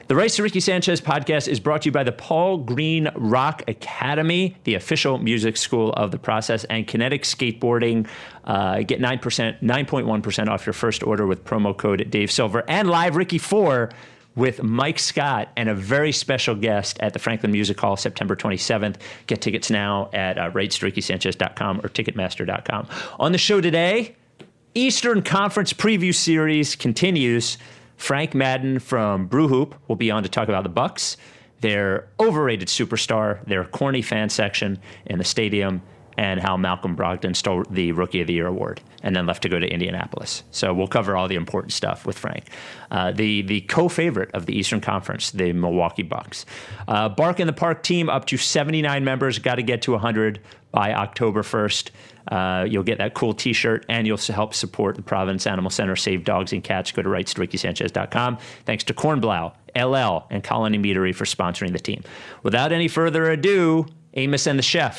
The Rights to Ricky Sanchez podcast is brought to you by the Paul Green Rock Academy, the official music school of the process, and Kinetic Skateboarding. Get 9.1% off your first order with promo code Dave Silver, and Live Ricky 4 with Mike Scott and a very special guest at the Franklin Music Hall, September 27th. Get tickets now at rightstoRickySanchez.com or Ticketmaster.com. On the show today, Eastern Conference Preview Series continues. Frank Madden from Brew Hoop will be on to talk about the Bucks, their overrated superstar, their corny fan section in the stadium, and how Malcolm Brogdon stole the Rookie of the Year award and then left to go to Indianapolis. So we'll cover all the important stuff with Frank. The co-favorite of the Eastern Conference, the Milwaukee Bucks. Bark in the Park team up to 79 members, got to get to 100 by October 1st. You'll get that cool T-shirt, and you'll help support the Providence Animal Center, Save Dogs and Cats. Go to rightstoRickySanchez.com. Thanks to Kornblau, LL, and Colony Meadery for sponsoring the team. Without any further ado, Amos and the Chef.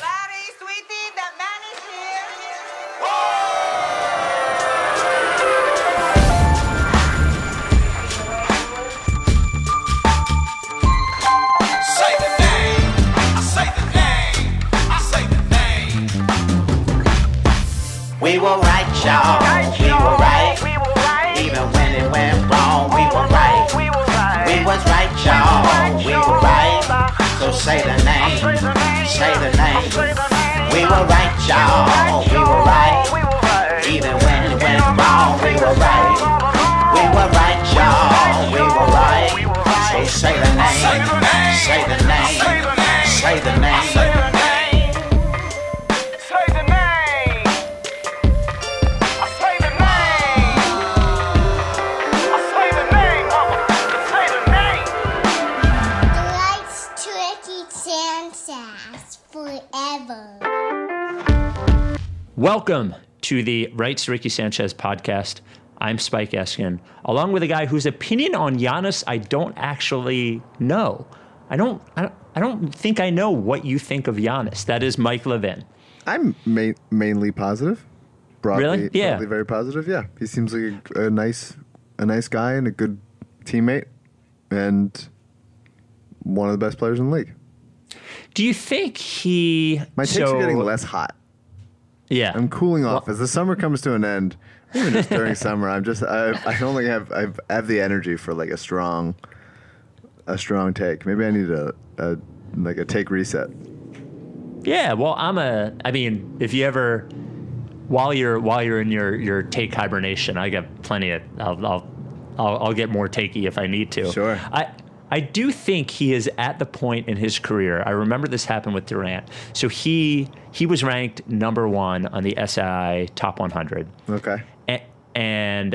We were right, y'all. We were right. Even when it went wrong, we were right. We was right, y'all. We were right. So say the name. Say the name. We were right, y'all. We were right. Even when it went wrong, we were right. We were right, y'all. We were right. So say the name. Say the name. Say the name. Welcome to the Rights to Ricky Sanchez podcast. I'm Spike Eskin, along with a guy whose opinion on Giannis I don't actually know. I don't think I know what you think of Giannis. That is Mike Levin. I'm mainly positive. Broadly, really? Yeah. Broadly very positive. Yeah. He seems like a nice guy and a good teammate, and one of the best players in the league. Do you think he? My takes are getting less hot. Yeah, I'm cooling off as the summer comes to an end. Even just during summer, I have the energy for like a strong take. Maybe I need a take reset. Yeah, well, I mean, if you ever, while you're in your take hibernation, I got plenty of. I'll get more takey if I need to. Sure. I do think he is at the point in his career. I remember this happened with Durant. So he was ranked number 1 on the SI Top 100. Okay. And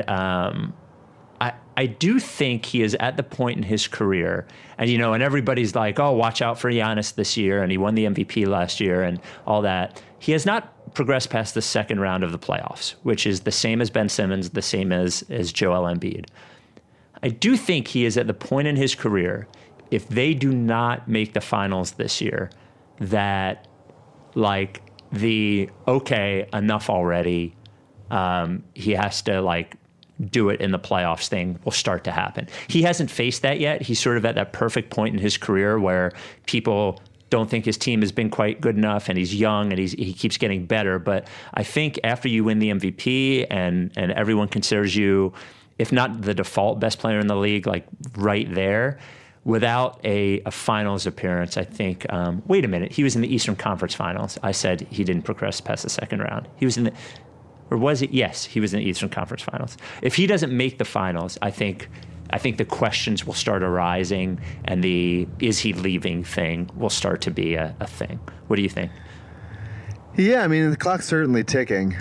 I do think he is at the point in his career, and and everybody's like, oh, watch out for Giannis this year, and he won the MVP last year and all that. He has not progressed past the second round of the playoffs, which is the same as Ben Simmons, the same as Joel Embiid. I do think he is at the point in his career, if they do not make the finals this year, that like enough already, he has to do it in the playoffs thing will start to happen. He hasn't faced that yet. He's sort of at that perfect point in his career where people don't think his team has been quite good enough, and he's young and he keeps getting better. But I think after you win the MVP and everyone considers you, if not the default best player in the league, like right there, without a finals appearance, I think, wait a minute, he was in the Eastern Conference Finals. I said he didn't progress past the second round. He was in or was it? Yes, he was in the Eastern Conference Finals. If he doesn't make the finals, I think the questions will start arising, and the is he leaving thing will start to be a thing. What do you think? Yeah, I mean, the clock's certainly ticking.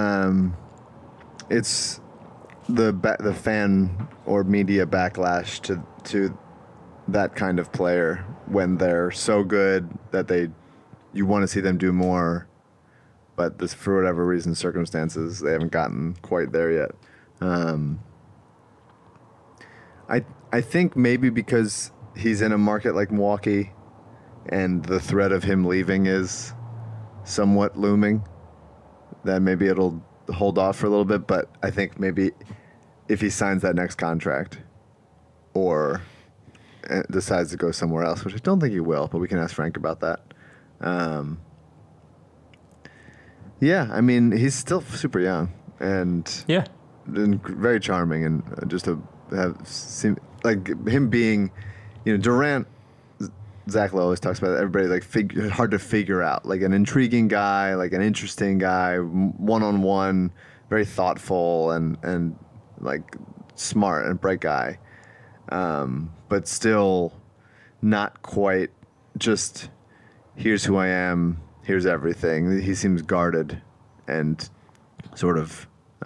It's the fan or media backlash to that kind of player when they're so good that you want to see them do more, but for whatever reason, circumstances, they haven't gotten quite there yet. I think maybe because he's in a market like Milwaukee and the threat of him leaving is somewhat looming, that maybe it'll hold off for a little bit. But I think maybe if he signs that next contract or decides to go somewhere else, which I don't think he will, but we can ask Frank about that. Yeah, I mean, he's still super young and very charming, and just to seem like him being, Durant. Zach Lowe always talks about it, everybody like hard to figure out, like an intriguing guy, like an interesting guy, one-on-one, very thoughtful and like smart and bright guy, but still not quite just here's who I am, here's everything. He seems guarded and sort of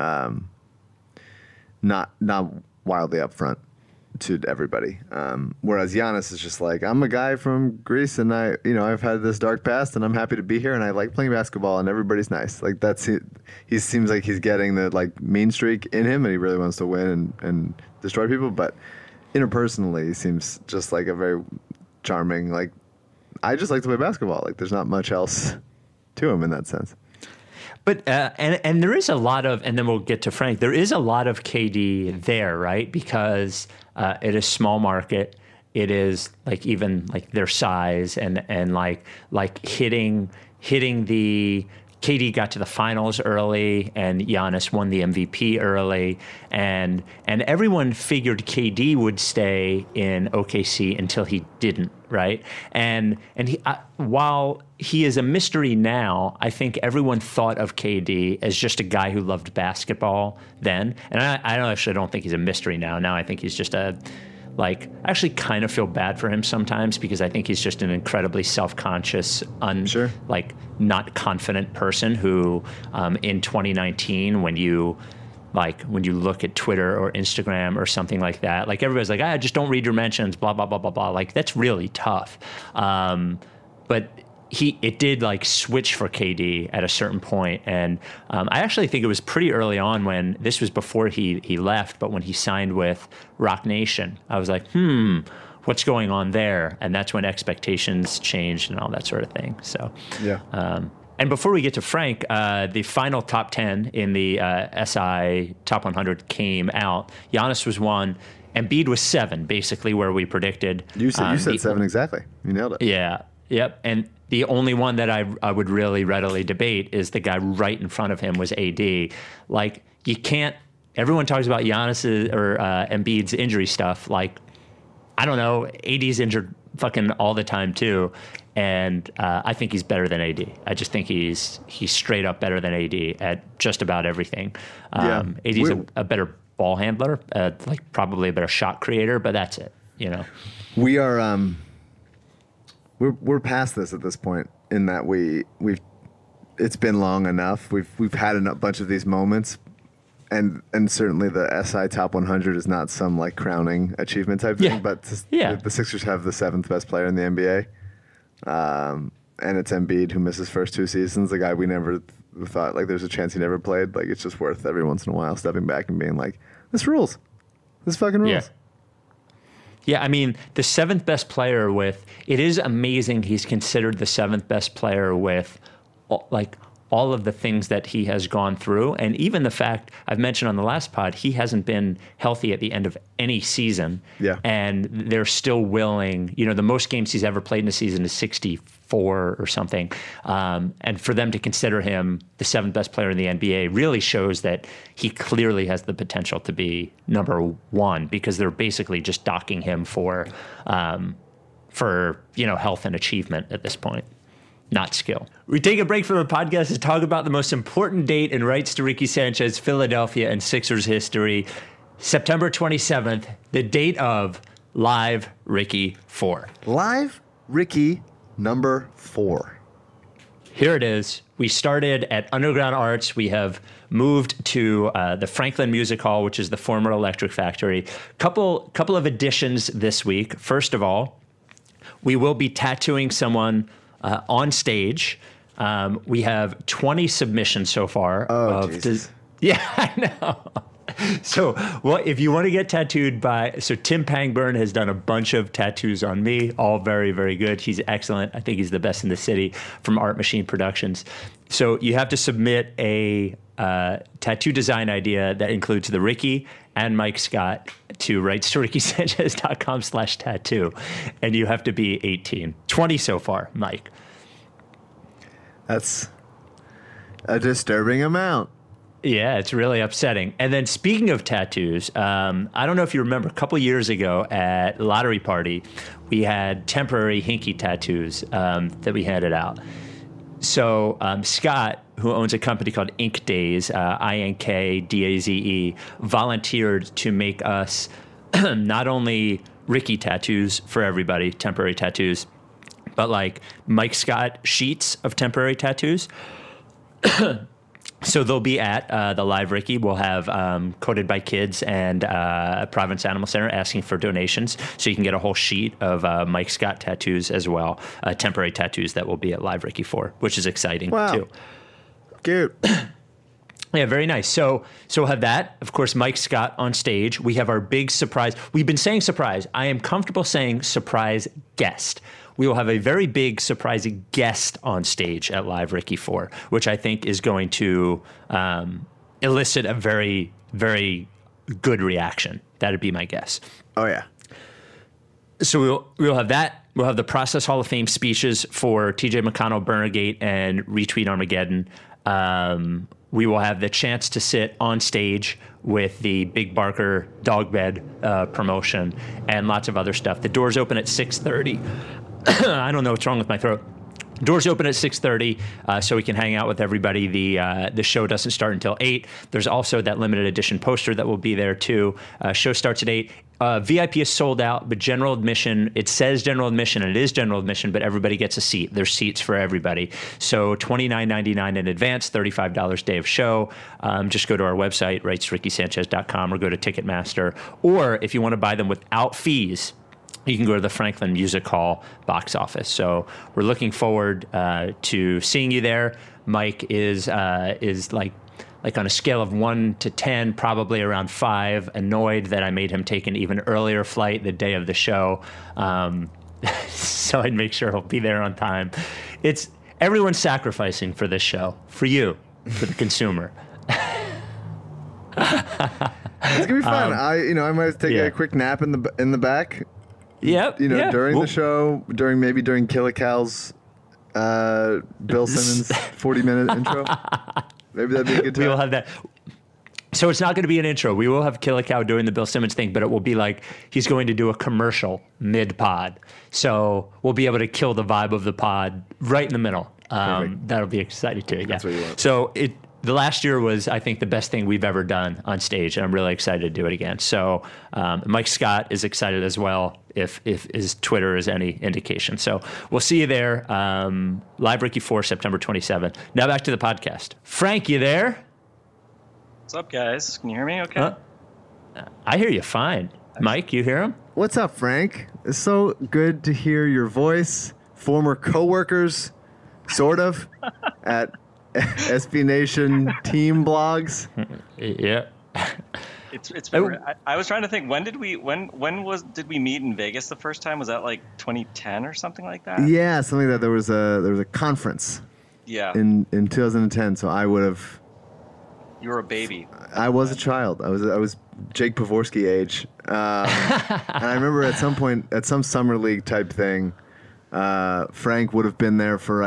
not wildly upfront to everybody. Whereas Giannis is just like, I'm a guy from Greece and I've had this dark past and I'm happy to be here and I like playing basketball and everybody's nice. Like that's it. He seems like he's getting the like mean streak in him and he really wants to win and destroy people. But interpersonally, he seems just like a very charming, like, I just like to play basketball. Like there's not much else to him in that sense. But and there is a lot of, and then we'll get to Frank. There is a lot of KD there, right? Because it is small market. It is like even like their size and like hitting the. KD got to the finals early, and Giannis won the MVP early, and everyone figured KD would stay in OKC until he didn't, right? And he, while he is a mystery now, I think everyone thought of KD as just a guy who loved basketball then, and I actually don't think he's a mystery now. Now I think he's just I actually kind of feel bad for him sometimes because I think he's just an incredibly self-conscious, not confident person who, in 2019, when you look at Twitter or Instagram or something like that, like everybody's like, just don't read your mentions, blah, blah, blah, blah, blah. Like that's really tough. But it did like switch for KD at a certain point. And I actually think it was pretty early on when this was before he left, but when he signed with Rock Nation, I was like, what's going on there? And that's when expectations changed and all that sort of thing. So, yeah. And before we get to Frank, the final top 10 in the SI Top 100 came out. Giannis was 1. Embiid was 7, basically where we predicted. You said 7 exactly. You nailed it. Yeah. Yep. And the only one that I would really readily debate is the guy right in front of him was AD. Like, you can't, everyone talks about Giannis or Embiid's injury stuff. Like, I don't know, AD's injured fucking all the time too. And I think he's better than AD. I just think he's straight up better than AD at just about everything. AD's a better ball handler, like probably a better shot creator, but that's it, We are, we're past this at this point in that we've it's been long enough. We've had a bunch of these moments, and certainly the SI Top 100 is not some like crowning achievement type thing. But the Sixers have the 7th best player in the NBA, and it's Embiid, who missed his first 2 seasons. The guy we never thought like there's a chance he never played. Like it's just worth every once in a while stepping back and being like, this rules. This fucking rules. Yeah, I mean, the 7th best player it is amazing he's considered the 7th best player with, like, all of the things that he has gone through. And even the fact, I've mentioned on the last pod, he hasn't been healthy at the end of any season. Yeah. And they're still willing, the most games he's ever played in a season is 64 or something. And for them to consider him the 7th best player in the NBA really shows that he clearly has the potential to be number 1, because they're basically just docking him for health and achievement at this point, not skill. We take a break from the podcast to talk about the most important date in rights to Ricky Sanchez, Philadelphia, and Sixers history. September 27th, the date of Live Ricky 4. Live Ricky number 4. Here it is. We started at Underground Arts. We have moved to the Franklin Music Hall, which is the former Electric Factory. Couple of additions this week. First of all, we will be tattooing someone on stage. We have 20 submissions so far. Oh, Jesus. Yeah, I know. So, if you want to get tattooed Tim Pangburn has done a bunch of tattoos on me, all very, very good. He's excellent. I think he's the best in the city from Art Machine Productions. So you have to submit a tattoo design idea that includes the Ricky and Mike Scott to rights to rickysanchez.com/tattoo. And you have to be 18. 20 so far, Mike. That's a disturbing amount. Yeah, it's really upsetting. And then speaking of tattoos, I don't know if you remember, a couple years ago at Lottery Party, we had temporary hinky tattoos that we handed out. So Scott, who owns a company called Ink Daze, INKDAZE, volunteered to make us not only Ricky tattoos for everybody, temporary tattoos, but like Mike Scott sheets of temporary tattoos. So they'll be at the Live Ricky. We'll have Coded by Kids and Providence Animal Center asking for donations. So you can get a whole sheet of Mike Scott tattoos as well, temporary tattoos that will be at Live Ricky for, which is exciting too. Cute. Yeah, very nice. So we'll have that. Of course, Mike Scott on stage. We have our big surprise. We've been saying surprise. I am comfortable saying surprise guest. We will have a very big surprise guest on stage at Live Ricky 4, which I think is going to elicit a very, very good reaction. That'd be my guess. Oh, yeah. So we'll have that. We'll have the Process Hall of Fame speeches for TJ McConnell, Burnergate, and Retweet Armageddon. We will have the chance to sit on stage with the Big Barker dog bed promotion and lots of other stuff. The doors open at 6:30. I don't know what's wrong with my throat. Doors open at 6:30, so we can hang out with everybody. The show doesn't start until 8. There's also that limited edition poster that will be there too. Show starts at 8. VIP is sold out, but general admission, it says general admission, and it is general admission, but everybody gets a seat. There's seats for everybody. So $29.99 in advance, $35 day of show. Just go to our website, rightsrickysanchez.com, or go to Ticketmaster. Or if you want to buy them without fees, you can go to the Franklin Music Hall box office. So we're looking forward to seeing you there. Mike is like on a scale of 1 to 10, probably around 5, annoyed that I made him take an even earlier flight the day of the show. So I'd make sure he'll be there on time. It's everyone's sacrificing for this show, for you, for the consumer. It's gonna be fun. I might take a quick nap in the back. Yep. During the show, during Killical's Bill Simmons 40-minute intro. Maybe that'd be a good time. We will have that. So it's not going to be an intro. We will have Killicow doing the Bill Simmons thing, but it will be like he's going to do a commercial mid-pod. So we'll be able to kill the vibe of the pod right in the middle. That'll be exciting too. Yeah. That's what you want. So the last year was, I think, the best thing we've ever done on stage, and I'm really excited to do it again. So Mike Scott is excited as well, if his Twitter is any indication. So we'll see you there. Live Ricky 4, September 27th. Now back to the podcast. Frank, you there? What's up, guys? Can you hear me okay? I hear you fine. Mike, you hear him? What's up, Frank? It's so good to hear your voice. Former coworkers, sort of, at SB Nation team blogs. Yeah. It's been, I was trying to think, when did we meet in Vegas the first time? Was that like 2010 or something like that? Yeah, something like that. There was a conference. Yeah. In 2010, so I would have. You were a baby. I was a child. I was Jake Pavorsky age. And I remember at some point, at some summer league type thing, Frank would have been there for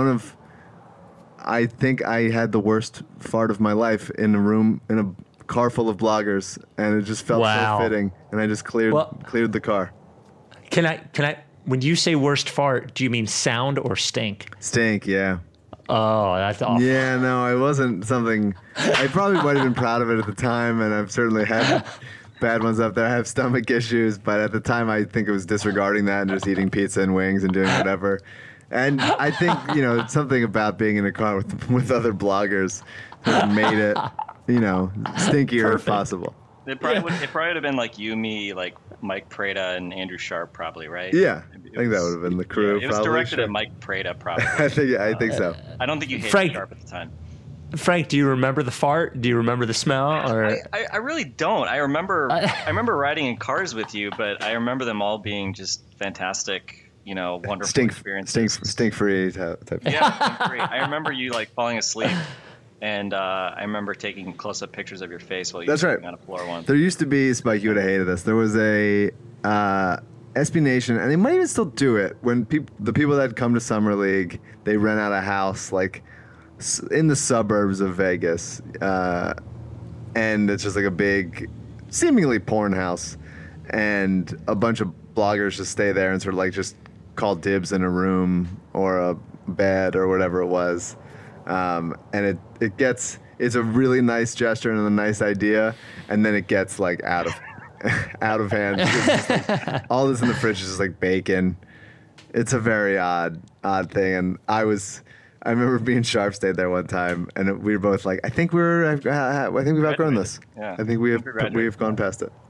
I think I had the worst fart of my life in a room, in a car full of bloggers, and it just felt so fitting, and I just cleared the car. Can I, when you say worst fart, do you mean sound or stink? Stink, yeah. Oh, that's awful. Yeah, no, it wasn't something. I probably might have been proud of it at the time, and I've certainly had bad ones up there. I have stomach issues, but at the time, I think it was disregarding that and just eating pizza and wings and doing whatever. And I think, something about being in a car with other bloggers made it, stinkier if possible. It probably would have been like you, me, like Mike Prada and Andrew Sharp, probably, right? Yeah, I think that would have been the crew. Yeah, it was directed at Mike Prada, probably. I think so. I don't think you hated Frank, Sharp at the time. Frank, do you remember the fart? Do you remember the smell? Or I really don't. I remember riding in cars with you, but I remember them all being just fantastic. Wonderful experiences. Stink free type. Yeah, stink free. I remember you like falling asleep And I remember taking close-up pictures of your face while you That's were right. sitting on a floor once. There used to be, Spike, you would have hated this. There was a SB Nation, and they might even still do it, when the people that come to Summer League, they rent out a house like in the suburbs of Vegas, and it's just like a big, seemingly porn house, and a bunch of bloggers just stay there and sort of like just call dibs in a room or a bed or whatever it was. And it's a really nice gesture and a nice idea, and then it gets like out of hand. It's just like, all this in the fridge is just like bacon. It's a very odd thing. And I remember being Sharp stayed there one time, and we were both like, I think we've outgrown this. Yeah. I think we've gone past it.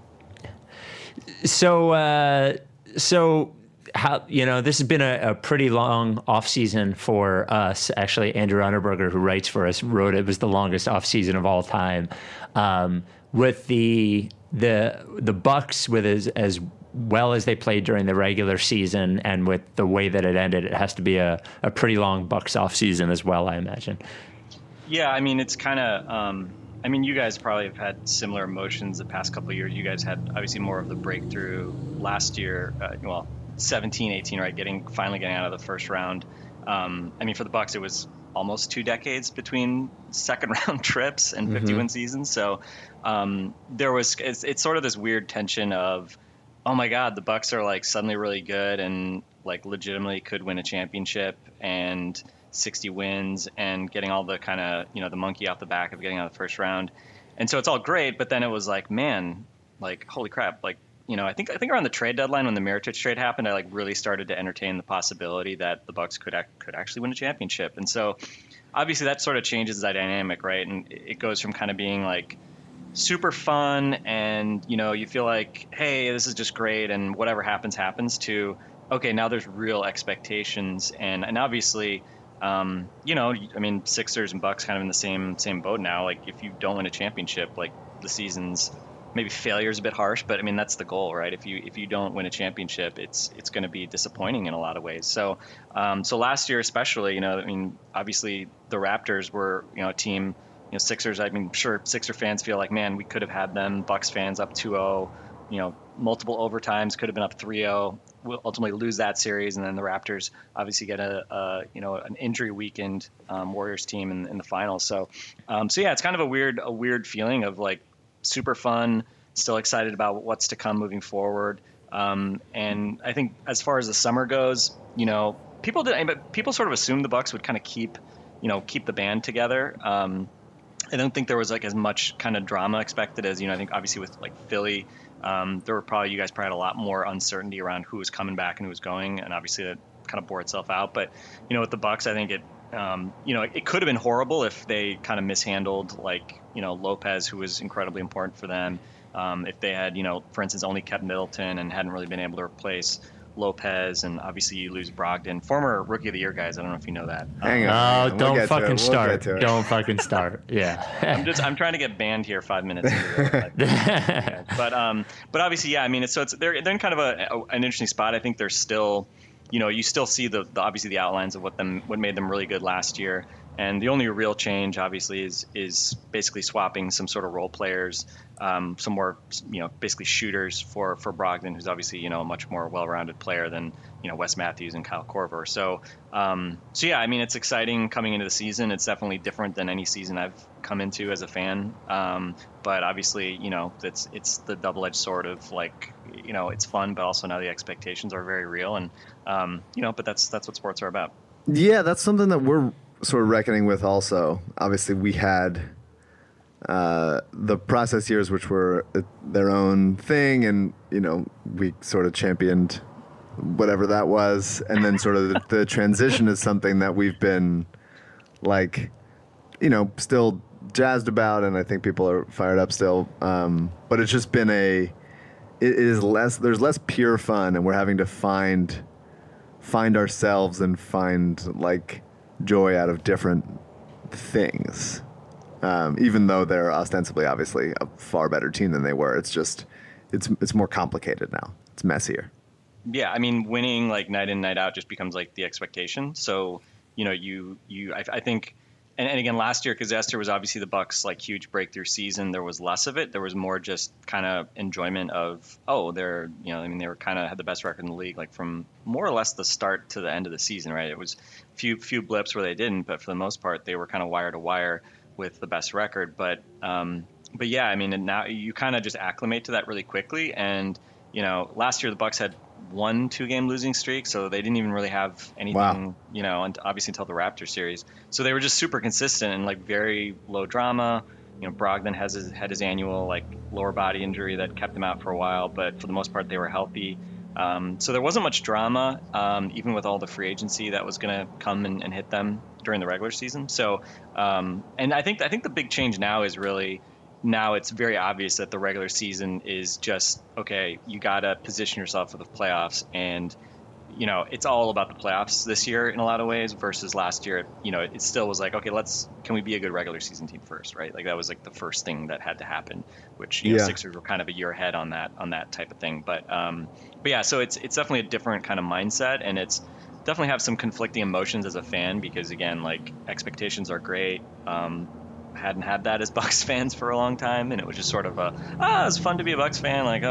So how, this has been a pretty long off season for us. Actually, Andrew Unterberger, who writes for us, wrote it was the longest off season of all time. With the Bucks, with as well as they played during the regular season, and with the way that it ended, it has to be a pretty long Bucks off season as well, I imagine. Yeah, I mean, it's kind of. You guys probably have had similar emotions the past couple of years. You guys had obviously more of the breakthrough last year. 17, 18, right? Finally getting out of the first round. For the Bucks, it was almost 2 decades between second round trips and 50-win seasons. So it's sort of this weird tension of, oh my God, the Bucks are like suddenly really good and like legitimately could win a championship and 60 wins and getting all the kind of, the monkey off the back of getting out of the first round. And so it's all great, but then it was like, man, like, holy crap. Like, I think around the trade deadline when the Mirotic trade happened, I like really started to entertain the possibility that the Bucks could actually win a championship. And so obviously that sort of changes the dynamic, right? And it goes from kind of being like super fun and, you feel like, hey, this is just great and whatever happens, to, okay, now there's real expectations. And obviously, Sixers and Bucks kind of in the same boat now. Like if you don't win a championship, like the season's maybe failure is a bit harsh, but that's the goal, right? If you don't win a championship, it's going to be disappointing in a lot of ways. So last year especially, obviously the Raptors were, a team, Sixers, sure Sixer fans feel like, man, we could have had them. Bucks fans up 2-0, multiple overtimes, could have been up 3-0. We'll ultimately lose that series, and then the Raptors obviously get an injury weakened Warriors team in the finals. So yeah, it's kind of a weird feeling of like super fun, still excited about what's to come moving forward. And I think as far as the summer goes, people sort of assumed the Bucks would kind of keep the band together. I don't think there was like as much kind of drama expected as, I think obviously with like Philly, you guys probably had a lot more uncertainty around who was coming back and who was going. And obviously that kind of bore itself out. But, with the Bucks, I think it could have been horrible if they kind of mishandled like, Lopez, who was incredibly important for them. If they had, for instance, only kept Middleton and hadn't really been able to replace Lopez, and obviously you lose Brogdon, former Rookie of the Year, guys. I don't know if you know that. Hang on. Don't fucking start. Don't fucking start. Yeah. I'm trying to get banned here 5 minutes into it. But obviously, yeah. They're in kind of an interesting spot. I think there's still, you still see the obviously the outlines of what made them really good last year. And the only real change, obviously, is basically swapping some sort of role players, some more, basically shooters for Brogdon, who's obviously, a much more well-rounded player than, Wes Matthews and Kyle Korver. So yeah, it's exciting coming into the season. It's definitely different than any season I've come into as a fan. But obviously, it's the double-edged sword of like, it's fun, but also now the expectations are very real. And, but that's what sports are about. Yeah, that's something that we're sort of reckoning with also. Obviously, we had the process years, which were their own thing, and we sort of championed whatever that was, and then sort of the transition is something that we've been like, still jazzed about, and I think people are fired up still. But it's just been there's less pure fun, and we're having to find ourselves and find like joy out of different things, even though they're ostensibly obviously a far better team than they were. It's just it's more complicated now. It's messier. Yeah, winning like night in, night out just becomes like the expectation. So I think and again, last year, because Esther was obviously the Bucks' like huge breakthrough season, there was less of it. There was more just kind of enjoyment of, they're, they were kind of had the best record in the league, like from more or less the start to the end of the season, right? It was few blips where they didn't, but for the most part, they were kind of wire to wire with the best record. But yeah, I mean, and now you kind of just acclimate to that really quickly. And last year the Bucks had 1 2-game losing streak, so they didn't even really have anything, and obviously until the Raptors series. So they were just super consistent and like very low drama. Brogdon had his annual like lower body injury that kept him out for a while, but for the most part they were healthy. So there wasn't much drama, even with all the free agency that was going to come and hit them during the regular season. So, and I think the big change now is really, now it's very obvious that the regular season is just, okay, you got to position yourself for the playoffs. And, it's all about the playoffs this year in a lot of ways versus last year. It still was like, okay, can we be a good regular season team first, right? Like that was like the first thing that had to happen, which, Sixers were kind of a year ahead on that type of thing. But yeah, so it's definitely a different kind of mindset, and it's definitely have some conflicting emotions as a fan because, again, like expectations are great. Hadn't had that as Bucks fans for a long time, and it was just sort of it's fun to be a Bucks fan. Like,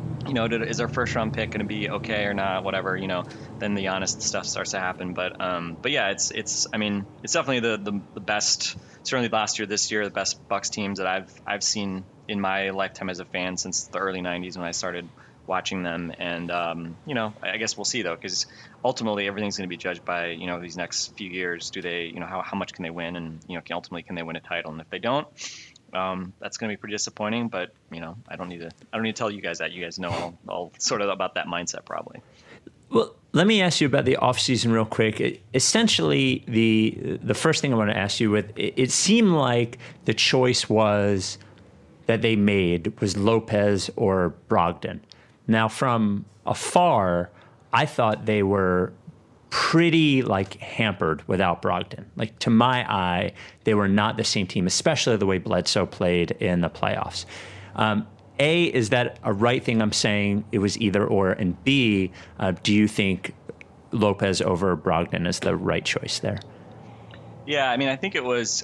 is our first round pick going to be okay or not? Whatever, then the honest stuff starts to happen. But yeah, it's definitely the best. Certainly last year, this year, the best Bucks teams that I've seen in my lifetime as a fan since the early '90s when I started watching them. And I guess we'll see though, because ultimately everything's going to be judged by these next few years. Do they how much can they win, and ultimately can they win a title? And if they don't, that's going to be pretty disappointing. But I don't need to tell you guys that. You guys know all sort of about that mindset probably. Well, let me ask you about the offseason real quick. Essentially, the first thing I want to ask you with, it seemed like the choice was that they made was Lopez or Brogdon. Now, from afar, I thought they were pretty like hampered without Brogdon. Like to my eye, they were not the same team, especially the way Bledsoe played in the playoffs. A, is that a right thing I'm saying? It was either or. And B, do you think Lopez over Brogdon is the right choice there? Yeah, I mean, I think it was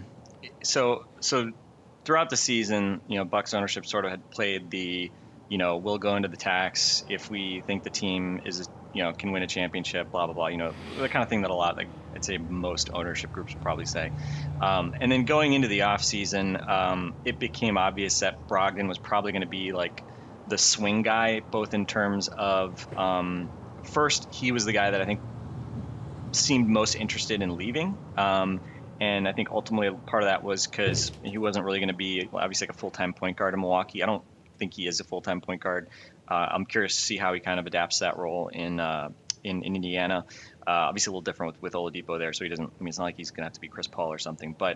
so throughout the season, Bucks ownership sort of had played the, we'll go into the tax if we think the team is, can win a championship, blah, blah, blah, the kind of thing that a lot, like I'd say most ownership groups would probably say. And then going into the offseason, it became obvious that Brogdon was probably going to be like the swing guy, both in terms of, first, he was the guy that I think seemed most interested in leaving. And I think ultimately part of that was because he wasn't really going to be obviously like a full-time point guard in Milwaukee. I don't think he is a full-time point guard. I'm curious to see how he kind of adapts that role in Indiana. Obviously a little different with Oladipo there, so he doesn't. I mean, it's not like he's going to have to be Chris Paul or something. But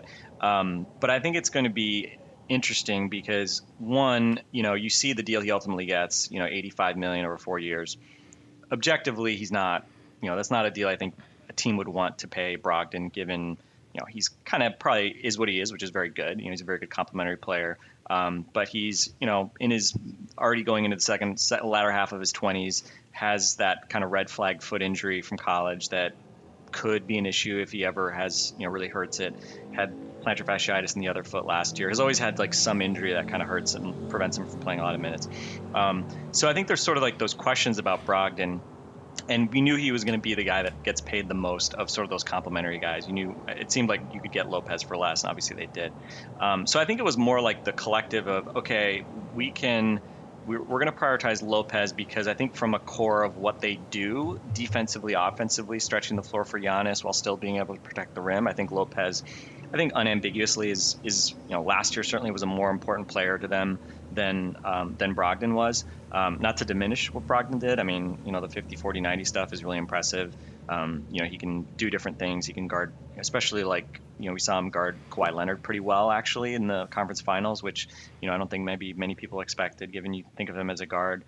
I think it's going to be interesting because one, you see the deal he ultimately gets, $85 million over 4 years. Objectively, he's not. That's not a deal I think a team would want to pay Brogdon, given he's kind of probably is what he is, which is very good. He's a very good complementary player. But he's, in his already going into the latter half of his 20s, has that kind of red flag foot injury from college that could be an issue if he ever has, really hurts it. Had plantar fasciitis in the other foot last year. Has always had like some injury that kind of hurts and prevents him from playing a lot of minutes. So I think there's sort of like those questions about Brogdon. And we knew he was going to be the guy that gets paid the most of sort of those complimentary guys. You knew it seemed like you could get Lopez for less, and obviously they did. So I think it was more like the collective of, okay, we're going to prioritize Lopez because I think from a core of what they do defensively, offensively, stretching the floor for Giannis while still being able to protect the rim, I think Lopez, unambiguously is last year certainly was a more important player to them than Brogdon was. Not to diminish what Brogdon did. I mean, the 50, 40, 90 stuff is really impressive. He can do different things. He can guard, especially like, we saw him guard Kawhi Leonard pretty well actually in the conference finals, which, I don't think maybe many people expected given you think of him as a guard.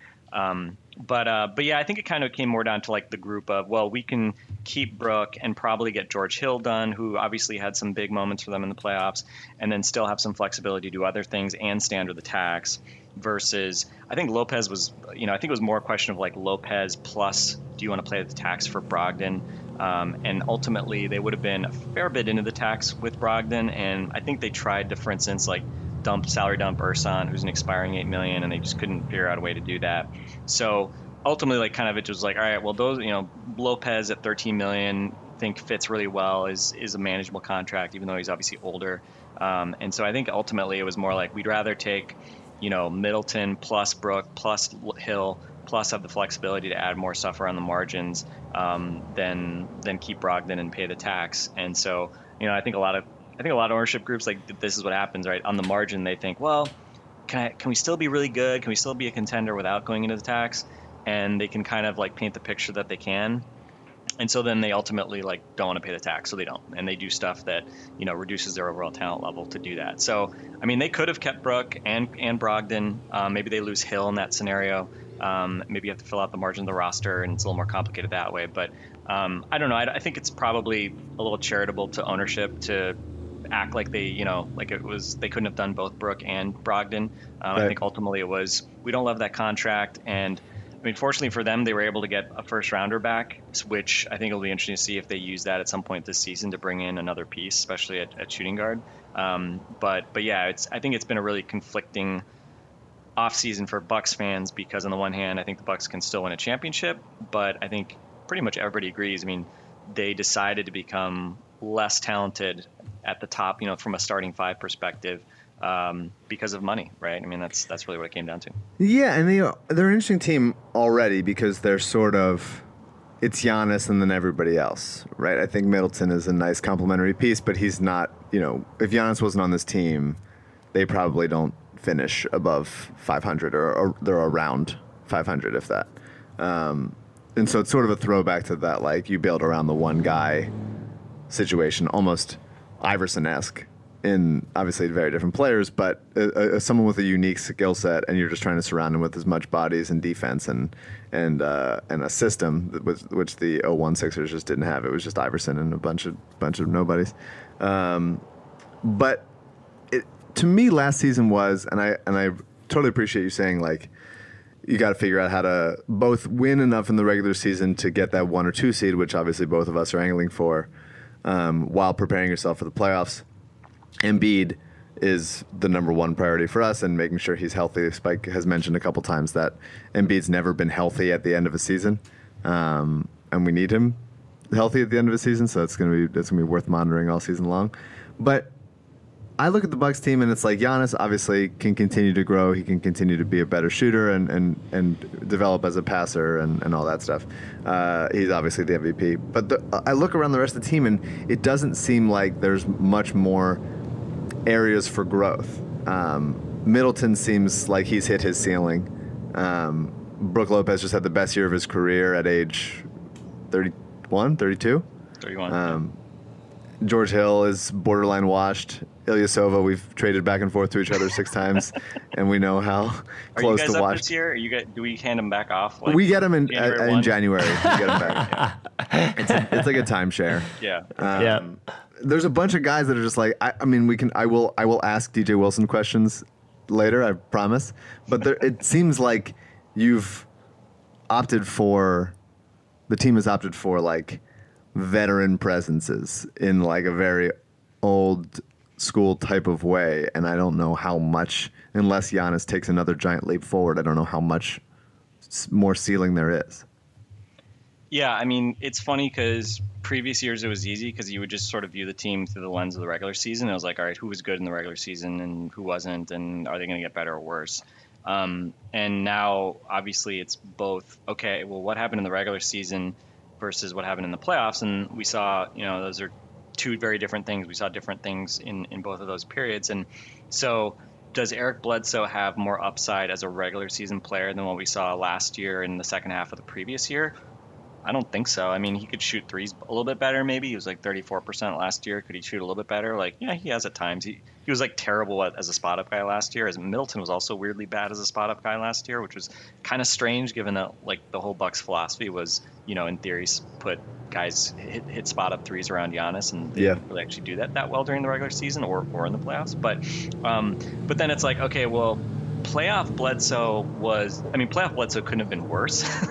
But yeah, I think it kind of came more down to like the group of, well, we can keep Brook and probably get George Hill done, who obviously had some big moments for them in the playoffs, and then still have some flexibility to do other things and stay under the tax. Versus, I think Lopez was, I think it was more a question of like Lopez plus do you want to play the tax for Brogdon? And ultimately, they would have been a fair bit into the tax with Brogdon, and I think they tried to, for instance, like salary dump Ersan, who's an expiring $8 million, and they just couldn't figure out a way to do that. So ultimately, like, kind of it was like, all right, well, those, Lopez at $13 million, I think fits really well, is a manageable contract, even though he's obviously older. And so I think ultimately it was more like we'd rather take, Middleton plus Brook plus Hill plus have the flexibility to add more stuff around the margins than keep Brogdon and pay the tax. And so, I think a lot of ownership groups, like, this is what happens, right? On the margin, they think, well, can we still be really good? Can we still be a contender without going into the tax? And they can kind of like paint the picture that they can. And so then they ultimately like don't want to pay the tax, so they don't. And they do stuff that, reduces their overall talent level to do that. So, I mean, they could have kept Brook and Brogdon. Maybe they lose Hill in that scenario. Maybe you have to fill out the margin of the roster, and it's a little more complicated that way. But I don't know. I think it's probably a little charitable to ownership to act like they, like it was, they couldn't have done both Brook and Brogdon. Right. I think ultimately it was, we don't love that contract. And I mean, fortunately for them, they were able to get a first rounder back, which I think will be interesting to see if they use that at some point this season to bring in another piece, especially at shooting guard. But yeah, I think it's been a really conflicting offseason for Bucks fans, because on the one hand, I think the Bucks can still win a championship, but I think pretty much everybody agrees. I mean, they decided to become less talented at the top, from a starting five perspective, because of money, right? I mean, that's really what it came down to. Yeah, and they're an interesting team already because they're sort of, it's Giannis and then everybody else, right? I think Middleton is a nice complementary piece, but he's not, if Giannis wasn't on this team, they probably don't finish above 500 or they're around 500, if that. And so it's sort of a throwback to that, like, you build around the one guy situation, almost Iverson-esque, in obviously very different players, but someone with a unique skill set, and you're just trying to surround him with as much bodies and defense and a system which the 01 Sixers just didn't have. It was just Iverson and a bunch of nobodies. But to me, last season was, and I totally appreciate you saying, like, you got to figure out how to both win enough in the regular season to get that 1 or 2 seed, which obviously both of us are angling for, while preparing yourself for the playoffs. Embiid is the number one priority for us, and making sure he's healthy. Spike has mentioned a couple times that Embiid's never been healthy at the end of a season, and we need him healthy at the end of a season, so that's gonna be worth monitoring all season long. But I look at the Bucks team, and it's like Giannis obviously can continue to grow. He can continue to be a better shooter and develop as a passer and all that stuff. He's obviously the MVP. But I look around the rest of the team, and it doesn't seem like there's much more areas for growth. Middleton seems like he's hit his ceiling. Brook Lopez just had the best year of his career at age 31, 32. 31. George Hill is borderline washed. Ilyasova, we've traded back and forth to each other 6 times, and we know how close to washed. Are you guys up this year? Do we hand him back off? Like, we get him in January. We get him back. It's like a timeshare. Yeah. There's a bunch of guys that are just like, I will ask DJ Wilson questions later, I promise. But it seems like the team has opted for like veteran presences in like a very old school type of way, and I don't know how much, unless Giannis takes another giant leap forward, I don't know how much more ceiling there is. Yeah, I mean, it's funny because previous years it was easy because you would just sort of view the team through the lens of the regular season. It was like, all right, who was good in the regular season and who wasn't, and are they going to get better or worse? And now, obviously, it's both, okay, well, what happened in the regular season versus what happened in the playoffs? And we saw, those are two very different things. We saw different things in both of those periods. And so does Eric Bledsoe have more upside as a regular season player than what we saw last year in the second half of the previous year? I don't think so. I mean, he could shoot threes a little bit better maybe. He was like 34% last year. Could he shoot a little bit better? Like, yeah, he has at times. He was like terrible as a spot-up guy last year. As Middleton was also weirdly bad as a spot-up guy last year, which was kind of strange given that like the whole Bucks philosophy was, in theory, put guys hit spot-up threes around Giannis, and they didn't really actually do that well during the regular season or in the playoffs. But then it's like, okay, well, playoff Bledsoe couldn't have been worse.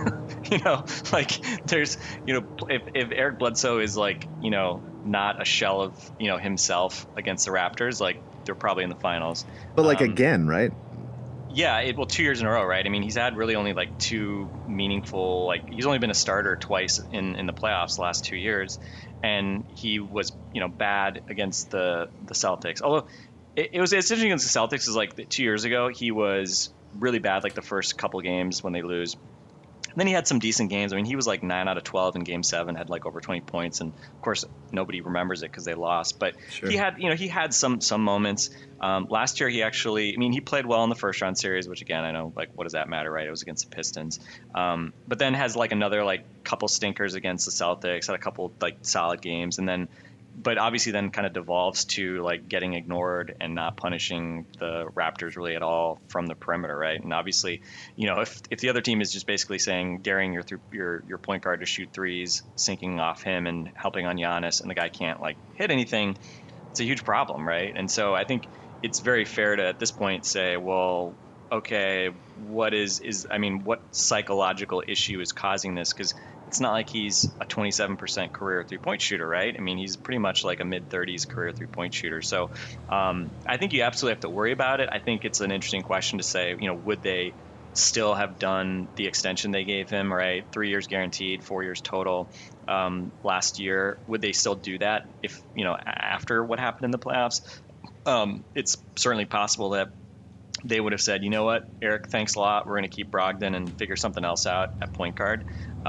You know, like there's, you know, if Eric Bledsoe is like, you know, not a shell of, you know, himself against the Raptors, like they're probably in the finals. But like again, right? Yeah, well, 2 years in a row, right? I mean, he's had really only like two meaningful, like he's only been a starter twice in the playoffs the last 2 years, and he was, you know, bad against the Celtics. Although it's interesting against the Celtics is like 2 years ago he was really bad like the first couple games when they lose. Then he had some decent games. I mean, he was like 9 out of 12 in Game 7, had like over 20 points, and of course nobody remembers it because they lost. But Sure. he had some moments. Last year he actually, I mean, he played well in the first round series, which again I know like what does that matter, right? It was against the Pistons. But then has like another like couple stinkers against the Celtics, had a couple like solid games, and then. But obviously then kind of devolves to like getting ignored and not punishing the Raptors really at all from the perimeter, right? And obviously, you know, if the other team is just basically saying daring your point guard to shoot threes, sinking off him and helping on Giannis, and the guy can't like hit anything, it's a huge problem, right? And so I think it's very fair to at this point say, well, okay, what what psychological issue is causing this? Because it's not like he's a 27% career three-point shooter, right? I mean, he's pretty much like a mid-30s career three-point shooter. So I think you absolutely have to worry about it. I think it's an interesting question to say, you know, would they still have done the extension they gave him, right? 3 years guaranteed, 4 years total last year. Would they still do that if, you know, after what happened in the playoffs? It's certainly possible that they would have said, you know what, Eric, thanks a lot. We're going to keep Brogdon and figure something else out at point guard.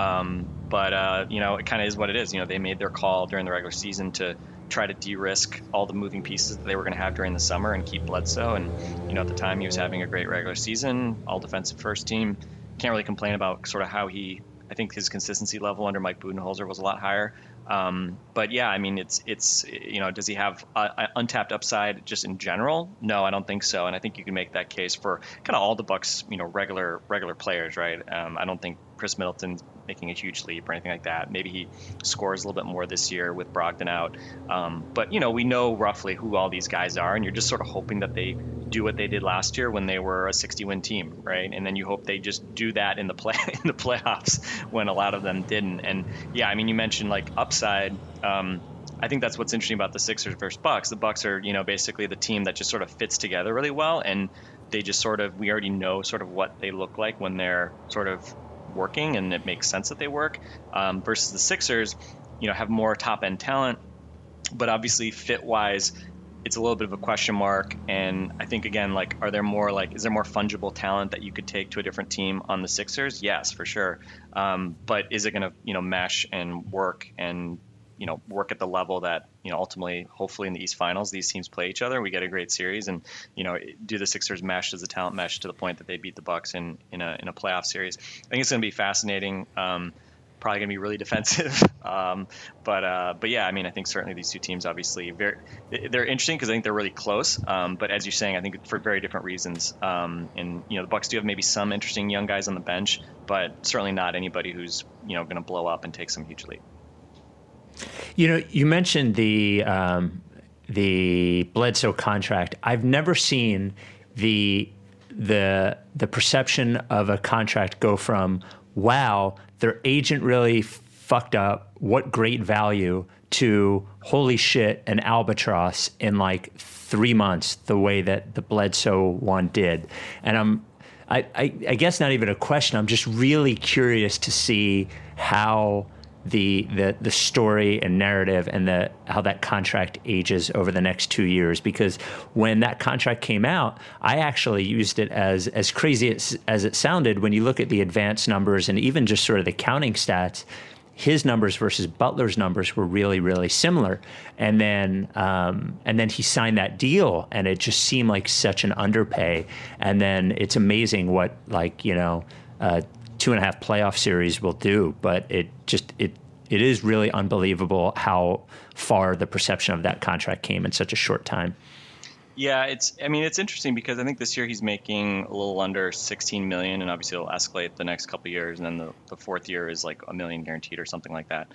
But you know, it kind of is what it is. You know, they made their call during the regular season to try to de-risk all the moving pieces that they were going to have during the summer and keep Bledsoe. And, you know, at the time he was having a great regular season, all defensive first team. Can't really complain about sort of how I think his consistency level under Mike Budenholzer was a lot higher. But yeah, I mean, it's you know, does he have untapped upside just in general? No, I don't think so. And I think you can make that case for kind of all the Bucks, you know, regular players, right? I don't think Chris Middleton's making a huge leap or anything like that. Maybe he scores a little bit more this year with Brogdon out. But, you know, we know roughly who all these guys are, and you're just sort of hoping that they do what they did last year when they were a 60-win team, right? And then you hope they just do that in the playoffs when a lot of them didn't. And yeah, I mean, you mentioned like upside. I think that's what's interesting about the Sixers versus Bucks. The Bucks are, you know, basically the team that just sort of fits together really well, and they just sort of, we already know sort of what they look like when they're sort of working, and it makes sense that they work. Versus the Sixers, you know, have more top end talent, but obviously fit wise, it's a little bit of a question mark. And I think again, like, is there more fungible talent that you could take to a different team on the Sixers? Yes, for sure. But is it going to, you know, mesh and work and, you know, work at the level that, you know, ultimately, hopefully in the East Finals, these teams play each other. We get a great series, and, you know, do the Sixers mesh? Does the talent mesh to the point that they beat the Bucks in a playoff series? I think it's going to be fascinating. Probably going to be really defensive. But yeah, I mean, I think certainly these two teams, obviously, they're interesting because I think they're really close. But as you're saying, I think for very different reasons. And, you know, the Bucks do have maybe some interesting young guys on the bench, but certainly not anybody who's, you know, going to blow up and take some huge lead. You know, you mentioned the Bledsoe contract. I've never seen the perception of a contract go from, wow, their agent really fucked up, what great value, to holy shit, an albatross in like 3 months, the way that the Bledsoe one did. And I guess not even a question, I'm just really curious to see how the story and narrative and how that contract ages over the next 2 years. Because when that contract came out, I actually used it as crazy as it sounded. When you look at the advanced numbers and even just sort of the counting stats, his numbers versus Butler's numbers were really, really similar. And then he signed that deal, and it just seemed like such an underpay. And then it's amazing what, like, you know, 2.5 playoff series will do, but it is really unbelievable how far the perception of that contract came in such a short time. Yeah, it's interesting because I think this year he's making a little under $16 million, and obviously it'll escalate the next couple of years, and then the fourth year is like $1 million guaranteed or something like that.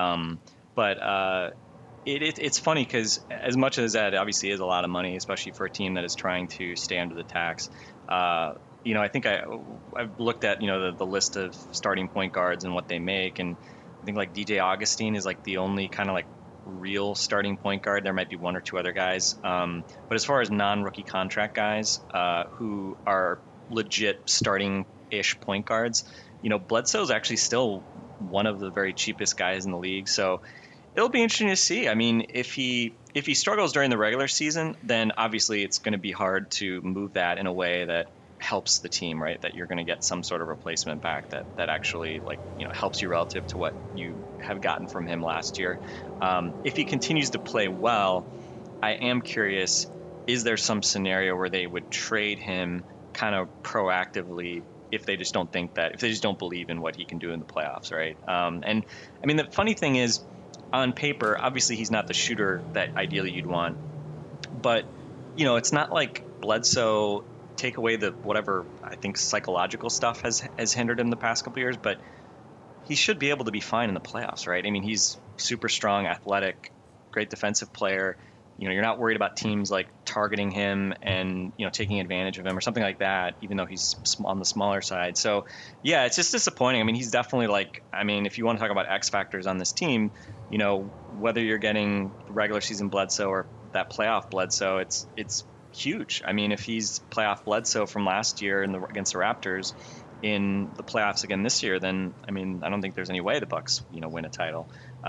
But it's funny because as much as that obviously is a lot of money, especially for a team that is trying to stay under the tax, I think I've looked at the list of starting point guards and what they make, and I think like DJ Augustine is like the only kind of like real starting point guard. There might be one or two other guys, but as far as non-rookie contract guys who are legit starting-ish point guards, Bledsoe's actually still one of the very cheapest guys in the league. So it'll be interesting to see. I mean, if he struggles during the regular season, then obviously it's going to be hard to move that in a way that helps the team, right? That you're going to get some sort of replacement back that actually helps you relative to what you have gotten from him last year. If he continues to play well, I am curious, is there some scenario where they would trade him kind of proactively if they just don't believe in what he can do in the playoffs, right? And I mean, the funny thing is, on paper, obviously he's not the shooter that ideally you'd want, but it's not like Bledsoe, take away the whatever I think psychological stuff has hindered him the past couple of years, but he should be able to be fine in the playoffs, right? I mean, he's super strong, athletic, great defensive player. You're not worried about teams like targeting him and taking advantage of him or something like that, even though he's on the smaller side. So yeah, it's just disappointing. I mean, he's definitely if you want to talk about X factors on this team, whether you're getting regular season Bledsoe or that playoff Bledsoe, it's huge. I mean, if he's playoff Bledsoe from last year against the Raptors in the playoffs again this year, then I mean, I don't think there's any way the Bucks win a title.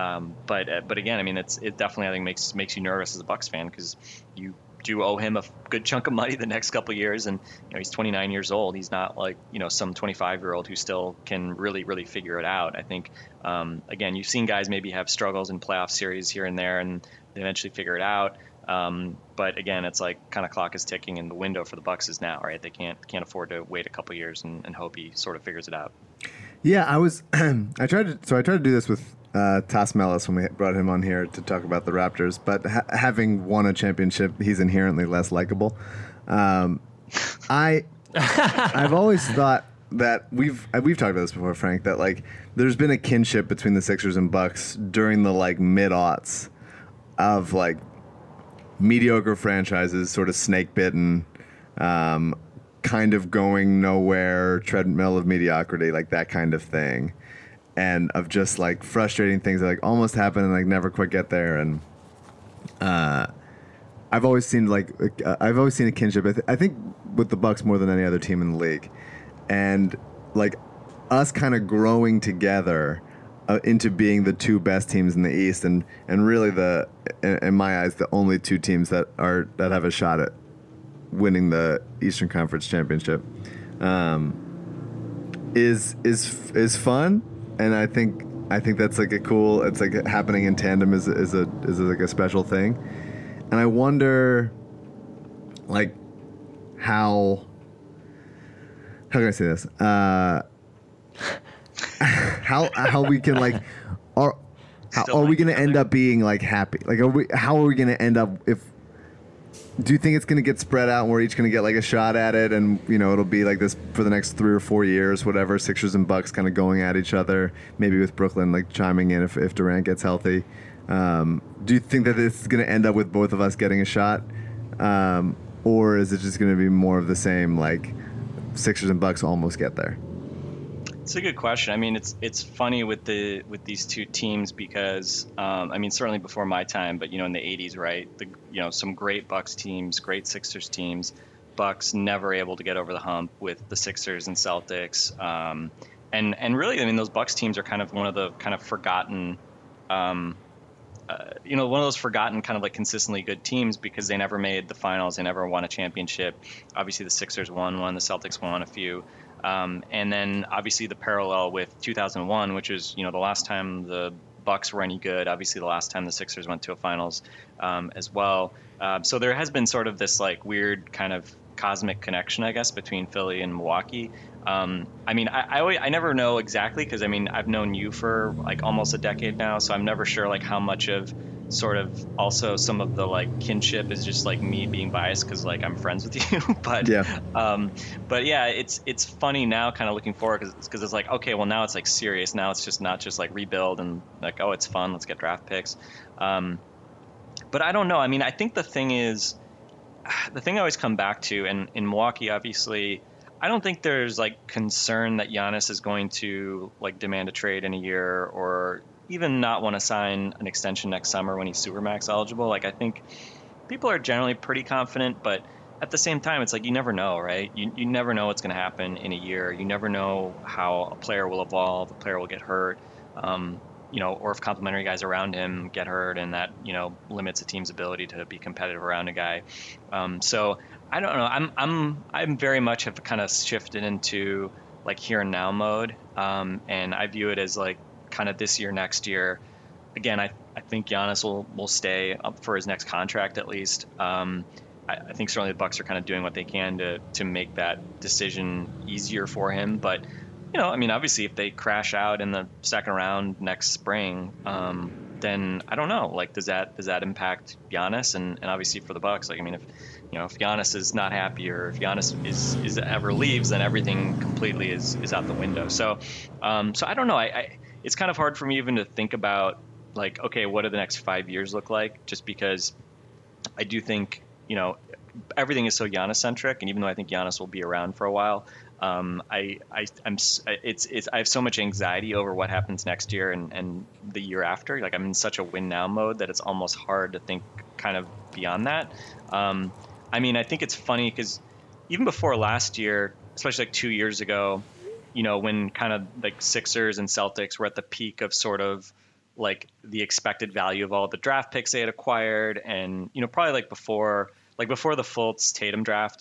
But again, I mean, it definitely I think makes you nervous as a Bucks fan, because you do owe him a good chunk of money the next couple of years, and he's 29 years old. He's not like some 25-year-old who still can really figure it out. I think again, you've seen guys maybe have struggles in playoff series here and there, and they eventually figure it out. But again, it's like kind of clock is ticking, and the window for the Bucks is now, right? They can't afford to wait a couple years and hope he sort of figures it out. Yeah, I tried to do this with Tas Melas when we brought him on here to talk about the Raptors, but having won a championship, he's inherently less likable. I've always thought that we've talked about this before, Frank, that like there's been a kinship between the Sixers and Bucks during the like mid-aughts of like mediocre franchises, sort of snake bitten, kind of going nowhere, treadmill of mediocrity, like that kind of thing. And of just like frustrating things that like almost happen and like never quite get there. And I've always seen a kinship. I think with the Bucks more than any other team in the league, and like us kind of growing together into being the two best teams in the East, and really in my eyes the only two teams that have a shot at winning the Eastern Conference Championship, is fun. And I think that's like it's like happening in tandem is like a special thing. And I wonder like how can I say this? How we can like are we going to end up being like happy? Like how are we going to end up do you think it's going to get spread out and we're each going to get like a shot at it, and it'll be like this for the next 3 or 4 years, whatever, Sixers and Bucks kind of going at each other, maybe with Brooklyn like chiming in if Durant gets healthy? Do you think that this is going to end up with both of us getting a shot, or is it just going to be more of the same, like Sixers and Bucks almost get there? It's a good question. I mean, it's funny with these two teams because I mean, certainly before my time, but in the 80s, right? Some great Bucks teams, great Sixers teams. Bucks never able to get over the hump with the Sixers and Celtics, and really, I mean, those Bucks teams are kind of one of the kind of forgotten, one of those forgotten kind of like consistently good teams because they never made the finals, they never won a championship. Obviously, the Sixers won one, the Celtics won a few. And then obviously the parallel with 2001, which is, the last time the Bucks were any good, obviously the last time the Sixers went to a finals as well. So there has been sort of this like weird kind of cosmic connection, I guess, between Philly and Milwaukee. I mean, I never know exactly because, I mean, I've known you for like almost a decade now, so I'm never sure like how much of sort of also some of the like kinship is just like me being biased because like I'm friends with you. But yeah, it's funny now kind of looking forward because it's like, okay, well now it's like serious. Now it's just not just like rebuild and like, oh, it's fun, let's get draft picks. But I don't know. I mean, I think the thing I always come back to, and in Milwaukee, obviously, I don't think there's like concern that Giannis is going to like demand a trade in a year or even not want to sign an extension next summer when he's Supermax eligible. Like I think people are generally pretty confident, but at the same time, it's like you never know, right? You never know what's going to happen in a year. You never know how a player will evolve, a player will get hurt, or if complementary guys around him get hurt, and that limits a team's ability to be competitive around a guy. So I don't know. I'm very much have kind of shifted into like here and now mode, and I view it as like kind of this year, next year. Again, I think Giannis will stay up for his next contract at least. I think certainly the Bucks are kind of doing what they can to make that decision easier for him. But obviously, if they crash out in the second round next spring, then I don't know. Like, does that impact Giannis? And obviously for the Bucks, like, I mean, if Giannis is not happy or if Giannis is ever leaves, then everything completely is out the window. So I don't know. It's kind of hard for me even to think about like, okay, what do the next 5 years look like? Just because I do think, everything is so Giannis centric, and even though I think Giannis will be around for a while, I have so much anxiety over what happens next year and the year after. Like I'm in such a win now mode that it's almost hard to think kind of beyond that. I mean, I think it's funny because even before last year, especially like 2 years ago, when kind of like Sixers and Celtics were at the peak of sort of like the expected value of all the draft picks they had acquired, and probably like before the Fultz Tatum draft,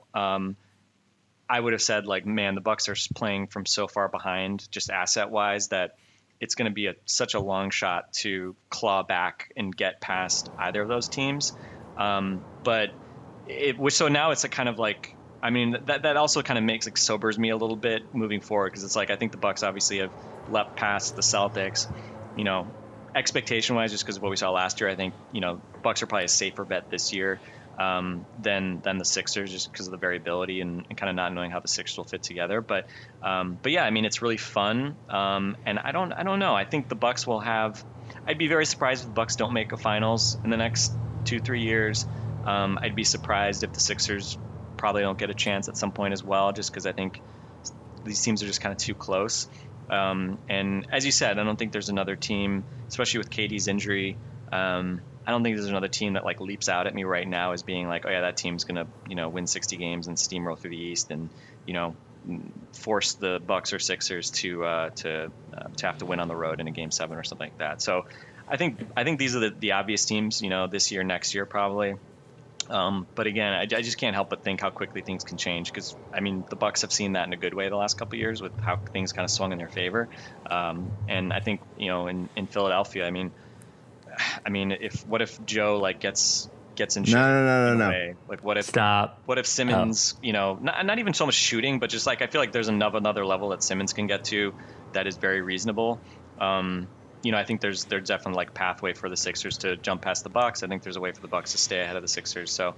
I would have said like, man, the Bucks are playing from so far behind just asset wise that it's going to be such a long shot to claw back and get past either of those teams. So now it's a kind of like, I mean, that also kind of makes like sobers me a little bit moving forward, because it's like I think the Bucks obviously have leapt past the Celtics, expectation wise, just because of what we saw last year. I think Bucks are probably a safer bet this year than the Sixers, just because of the variability and kind of not knowing how the Sixers will fit together. But yeah, I mean, it's really fun, and I don't know. I think the Bucks will have. I'd be very surprised if the Bucks don't make a finals in the next 2-3 years. I'd be surprised if the Sixers probably don't get a chance at some point as well, just because I think these teams are just kind of too close. And as you said, I don't think there's another team, especially with KD's injury. I don't think there's another team that like leaps out at me right now as being like, oh yeah, that team's gonna win 60 games and steamroll through the East and force the Bucks or Sixers to have to win on the road in a Game 7 or something like that. So I think these are the obvious teams, this year, next year probably. But again, I just can't help but think how quickly things can change, because I mean the Bucks have seen that in a good way the last couple of years with how things kind of swung in their favor. And I think in Philadelphia, I mean what if Joe like gets in shape? No. Like what if Stop. What if Simmons, not even so much shooting, but just like I feel like there's another level that Simmons can get to that is very reasonable. I think there's definitely like pathway for the Sixers to jump past the Bucks. I think there's a way for the Bucks to stay ahead of the Sixers. So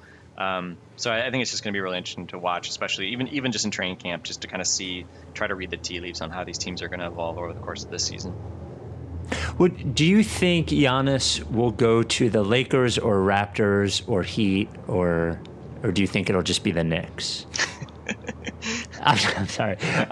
I think it's just going to be really interesting to watch, especially even just in training camp, just to kind of try to read the tea leaves on how these teams are going to evolve over the course of this season. Well, do you think Giannis will go to the Lakers or Raptors or Heat, or do you think it'll just be the Knicks? I'm sorry.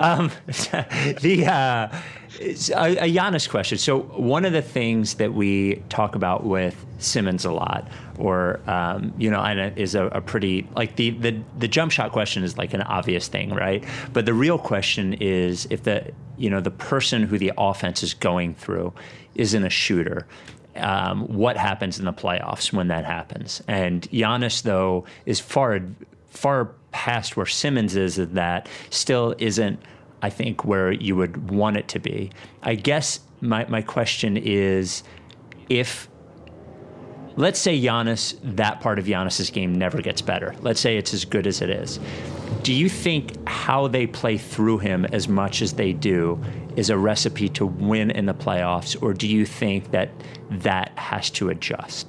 A Giannis question. So one of the things that we talk about with Simmons a lot, or and is a pretty like the jump shot question is like an obvious thing, right? But the real question is if the person who the offense is going through isn't a shooter. What happens in the playoffs when that happens? And Giannis, though, is far past where Simmons is, that still isn't, I think, where you would want it to be. I guess my question is, if, let's say that part of Giannis's game never gets better. Let's say it's as good as it is. Do you think how they play through him as much as they do is a recipe to win in the playoffs, or do you think that has to adjust?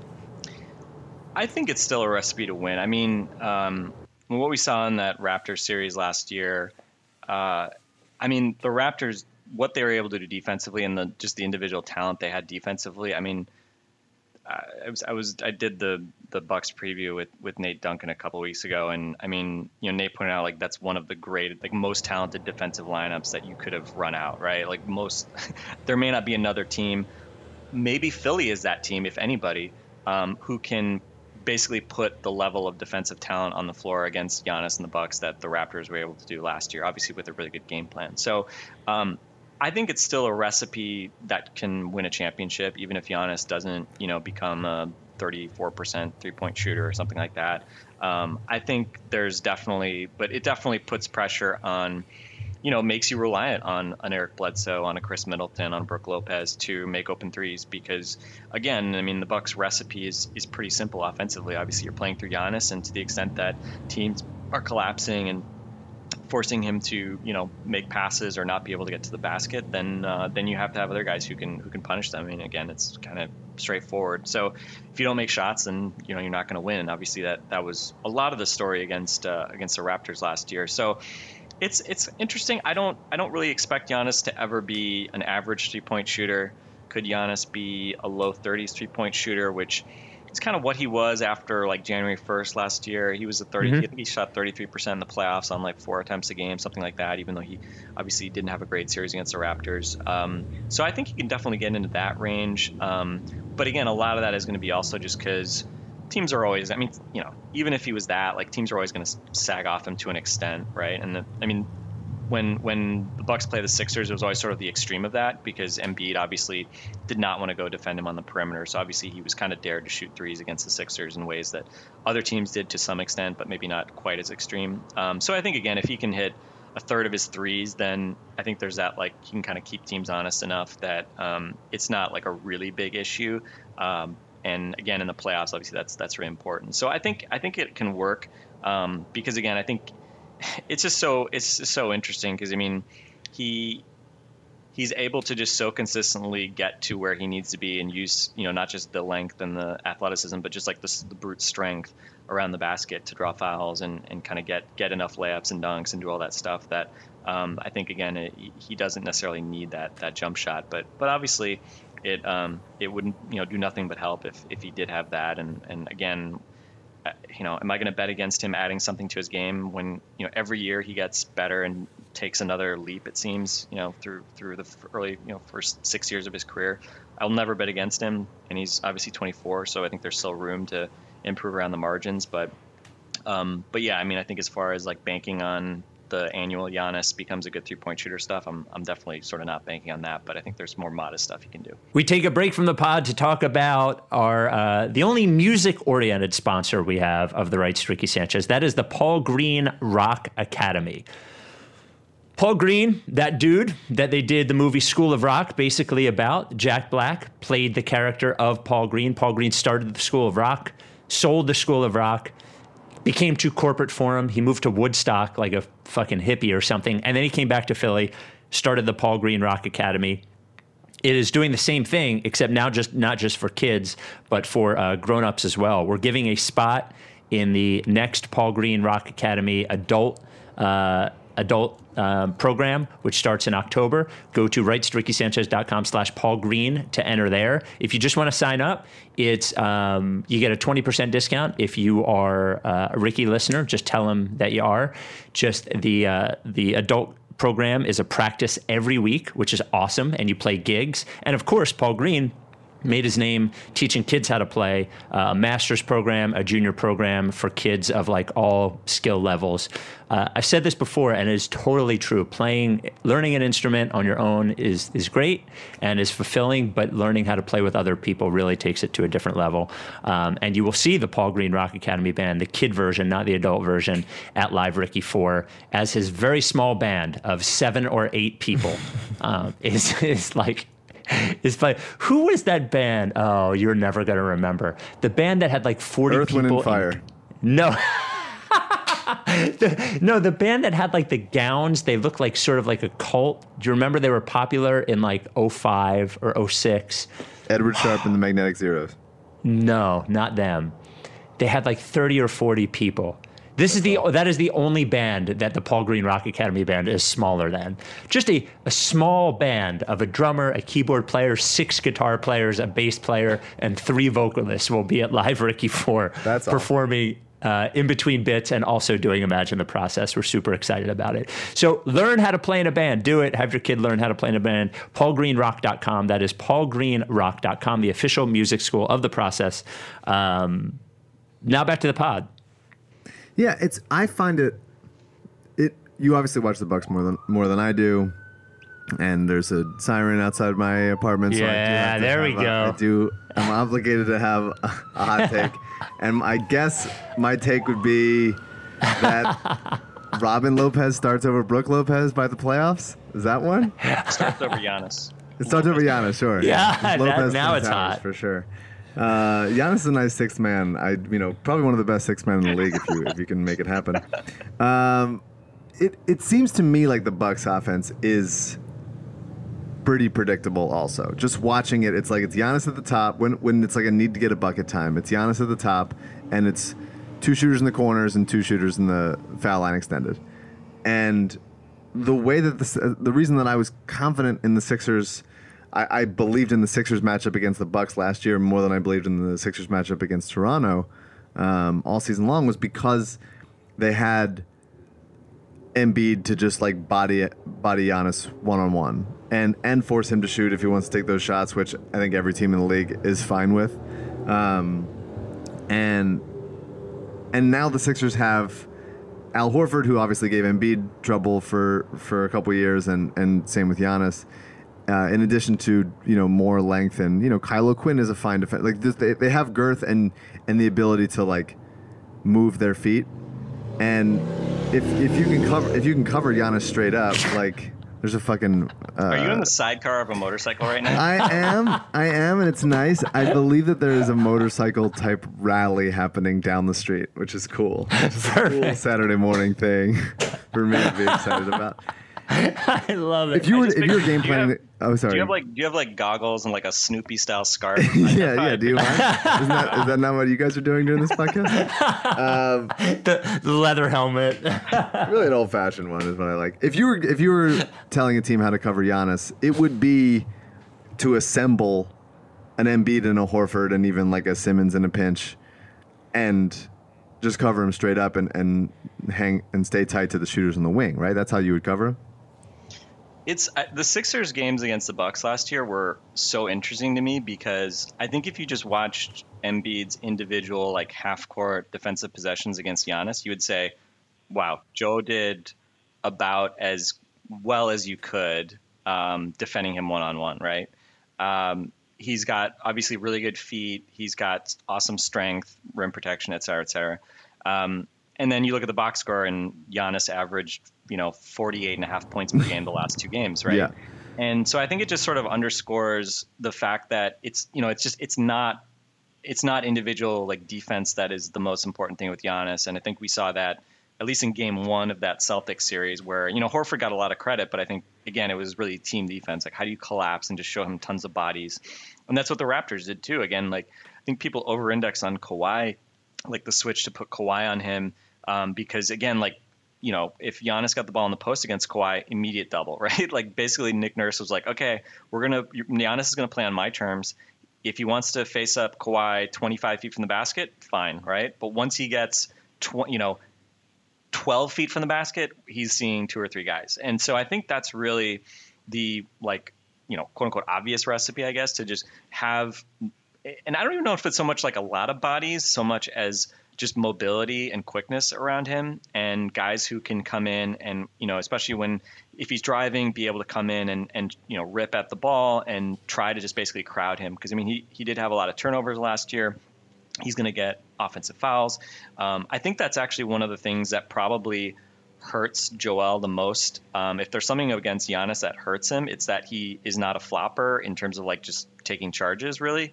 I think it's still a recipe to win. I mean, what we saw in that Raptors series last year, the Raptors, what they were able to do defensively and just the individual talent they had defensively, I mean, I did the Bucks preview with Nate Duncan a couple weeks ago, and I mean, Nate pointed out like that's one of the great, like most talented defensive lineups that you could have run out, right? Like there may not be another team, maybe Philly is that team, if anybody, who can basically put the level of defensive talent on the floor against Giannis and the Bucks that the Raptors were able to do last year, obviously with a really good game plan. So I think it's still a recipe that can win a championship, even if Giannis doesn't, become a 34% three-point shooter or something like that. I think there's definitely, but it definitely puts pressure on, makes you reliant on an Eric Bledsoe, on a Chris Middleton, on Brook Lopez to make open threes because, again, I mean, the Bucks recipe is pretty simple offensively. Obviously, you're playing through Giannis, and to the extent that teams are collapsing and forcing him to, make passes or not be able to get to the basket, then you have to have other guys who can punish them. I mean, again, it's kind of straightforward. So if you don't make shots, then you're not going to win. And obviously, that was a lot of the story against the Raptors last year. So it's interesting. I don't really expect Giannis to ever be an average 3-point shooter. Could Giannis be a low 30s 3-point shooter, which it's kind of what he was after like January 1st last year. He was a 30. I think he shot 33% in the playoffs on like 4 attempts a game, something like that. Even though he obviously didn't have a great series against the Raptors. So I think he can definitely get into that range. But again, a lot of that is going to be also just because teams are always. I mean, even if he was that, like teams are always going to sag off him to an extent, right? And when the Bucks play the Sixers, it was always sort of the extreme of that because Embiid obviously did not want to go defend him on the perimeter. So obviously he was kind of dared to shoot threes against the Sixers in ways that other teams did to some extent, but maybe not quite as extreme. So I think, again, if he can hit a third of his threes, then I think there's that, like, he can kind of keep teams honest enough that it's not like a really big issue. And again, in the playoffs, obviously that's really important. So I think it can work because, again, I think it's just so interesting because I mean he's able to just so consistently get to where he needs to be and use not just the length and the athleticism but just like the brute strength around the basket to draw fouls and kind of get enough layups and dunks and do all that stuff that I think again he doesn't necessarily need that jump shot but obviously it wouldn't do nothing but help if he did have that and again am I going to bet against him adding something to his game when, every year he gets better and takes another leap, it seems, through the early, first 6 years of his career. I'll never bet against him. And he's obviously 24. So I think there's still room to improve around the margins. But yeah, I mean, I think as far as like banking on the annual Giannis becomes a good 3-point shooter stuff, I'm definitely sort of not banking on that, but I think there's more modest stuff he can do. We take a break from the pod to talk about our the only music-oriented sponsor we have of the Rights to Ricky Sanchez. That is the Paul Green Rock Academy. Paul Green, that dude that they did the movie School of Rock basically about, Jack Black played the character of Paul Green. Paul Green started the School of Rock, sold the School of Rock, became too corporate for him. He moved to Woodstock like a fucking hippie or something. And then he came back to Philly, started the Paul Green Rock Academy. It is doing the same thing, except now not just for kids, but for grown-ups as well. We're giving a spot in the next Paul Green Rock Academy adult program, which starts in October. Go to rightstorickysanchez.com/Paul Green to enter there. If you just want to sign up, it's you get a 20% discount if you are a Ricky listener. Just tell him that you are. Just the adult program is a practice every week, which is awesome, and you play gigs. And of course, Paul Green made his name teaching kids how to play, a master's program, a junior program for kids of like all skill levels. I've said this before, and it is totally true. Learning an instrument on your own is great and is fulfilling, but learning how to play with other people really takes it to a different level. And you will see the Paul Green Rock Academy band, the kid version, not the adult version, at Live Ricky 4, as his very small band of 7 or 8 people is like... It's like, who was that band? Oh, you're never going to remember. The band that had like 40 Earth, people. Wind, and Fire. No. The band that had like the gowns, they looked like sort of like a cult. Do you remember they were popular in like 05 or 06? Edward Sharpe and the Magnetic Zeros. No, not them. They had like 30 or 40 people. That is the only band that the Paul Green Rock Academy band is smaller than. Just a small band of a drummer, a keyboard player, 6 guitar players, a bass player, and 3 vocalists will be at Live Ricky 4 performing in between bits and also doing Imagine the Process. We're super excited about it. So learn how to play in a band. Do it. Have your kid learn how to play in a band. PaulGreenRock.com. That is PaulGreenRock.com, the official music school of the Process. Now back to the pod. Yeah, I find it. You obviously watch the Bucks more than I do, and there's a siren outside my apartment. Yeah, so there we go. I'm obligated to have a hot take, and I guess my take would be that Robin Lopez starts over Brooke Lopez by the playoffs. Is that one? Starts over Giannis. It starts over Giannis, sure. Yeah, now it's hot for sure. Giannis is a nice sixth man. Probably one of the best sixth men in the league if you can make it happen. It seems to me like the Bucks offense is pretty predictable. Also, just watching it, it's like it's Giannis at the top when it's like a need to get a bucket time. It's Giannis at the top, and it's 2 shooters in the corners and 2 shooters in the foul line extended. And the way that the reason that I was confident in the Sixers. I believed in the Sixers matchup against the Bucks last year more than I believed in the Sixers matchup against Toronto all season long, was because they had Embiid to just like body Giannis one-on-one and force him to shoot if he wants to take those shots, which I think every team in the league is fine with. And now the Sixers have Al Horford, who obviously gave Embiid trouble for a couple years, and same with Giannis. In addition to more length, and Kyle O'Quinn is a fine defense. Like they have girth and the ability to like move their feet, and if you can cover Giannis straight up, like there's a fucking. Are you in the sidecar of a motorcycle right now? I am, and it's nice. I believe that there is a motorcycle type rally happening down the street, which is cool. It's a cool Saturday morning thing for me to be excited about. I love it. If you were game planning, sorry. Do you have like goggles and like a Snoopy style scarf? yeah. Do you mind? Is that not what you guys are doing during this podcast? The leather helmet. Really, an old fashioned one is what I like. If you were telling a team how to cover Giannis, it would be to assemble an Embiid and a Horford and even like a Simmons in a pinch, and just cover him straight up and hang and stay tight to the shooters in the wing. Right? That's how you would cover him. It's the Sixers games against the Bucks last year were so interesting to me because I think if you just watched Embiid's individual like half-court defensive possessions against Giannis, you would say, "Wow, Joe did about as well as you could defending him one-on-one." Right? He's got obviously really good feet. He's got awesome strength, rim protection, et cetera, et cetera. And then you look at the box score, and Giannis averaged 48.5 points per game the last 2 games, right? Yeah. And so I think it just sort of underscores the fact that it's not individual like defense that is the most important thing with Giannis. And I think we saw that at least in game 1 of that Celtics series where, Horford got a lot of credit, but I think again, it was really team defense. Like how do you collapse and just show him tons of bodies? And that's what the Raptors did too. Again, like I think people over-index on Kawhi, like the switch to put Kawhi on him. Because again, like, if Giannis got the ball in the post against Kawhi, immediate double, right? Like basically Nick Nurse was like, okay, Giannis is going to play on my terms. If he wants to face up Kawhi 25 feet from the basket, fine, right? But once he gets 12 feet from the basket, he's seeing 2 or 3 guys. And so I think that's really the like, quote unquote obvious recipe, I guess, to just have, and I don't even know if it's so much like a lot of bodies, so much as just mobility and quickness around him, and guys who can come in and, especially if he's driving, be able to come in and rip at the ball and try to just basically crowd him. Because, I mean, he did have a lot of turnovers last year. He's going to get offensive fouls. I think that's actually one of the things that probably hurts Joel the most. If there's something against Giannis that hurts him, it's that he is not a flopper in terms of like just taking charges, really.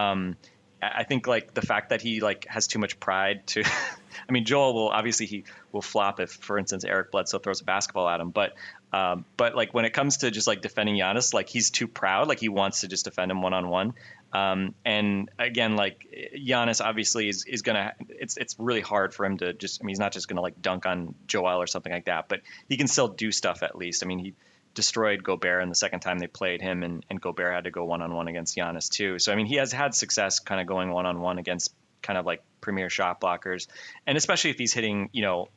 I think like the fact that he like has too much pride to, I mean, Joel will obviously he will flop if, for instance, Eric Bledsoe throws a basketball at him. But But like when it comes to just like defending Giannis, like he's too proud. Like he wants to just defend him one-on-one. And again, like Giannis obviously is gonna. It's really hard for him to just. I mean, he's not just gonna like dunk on Joel or something like that, but he can still do stuff at least. I mean, he destroyed Gobert in the second time they played him, and Gobert had to go one-on-one against Giannis too. So I mean, he has had success kind of going one-on-one against kind of like premier shot blockers, and especially if he's hitting,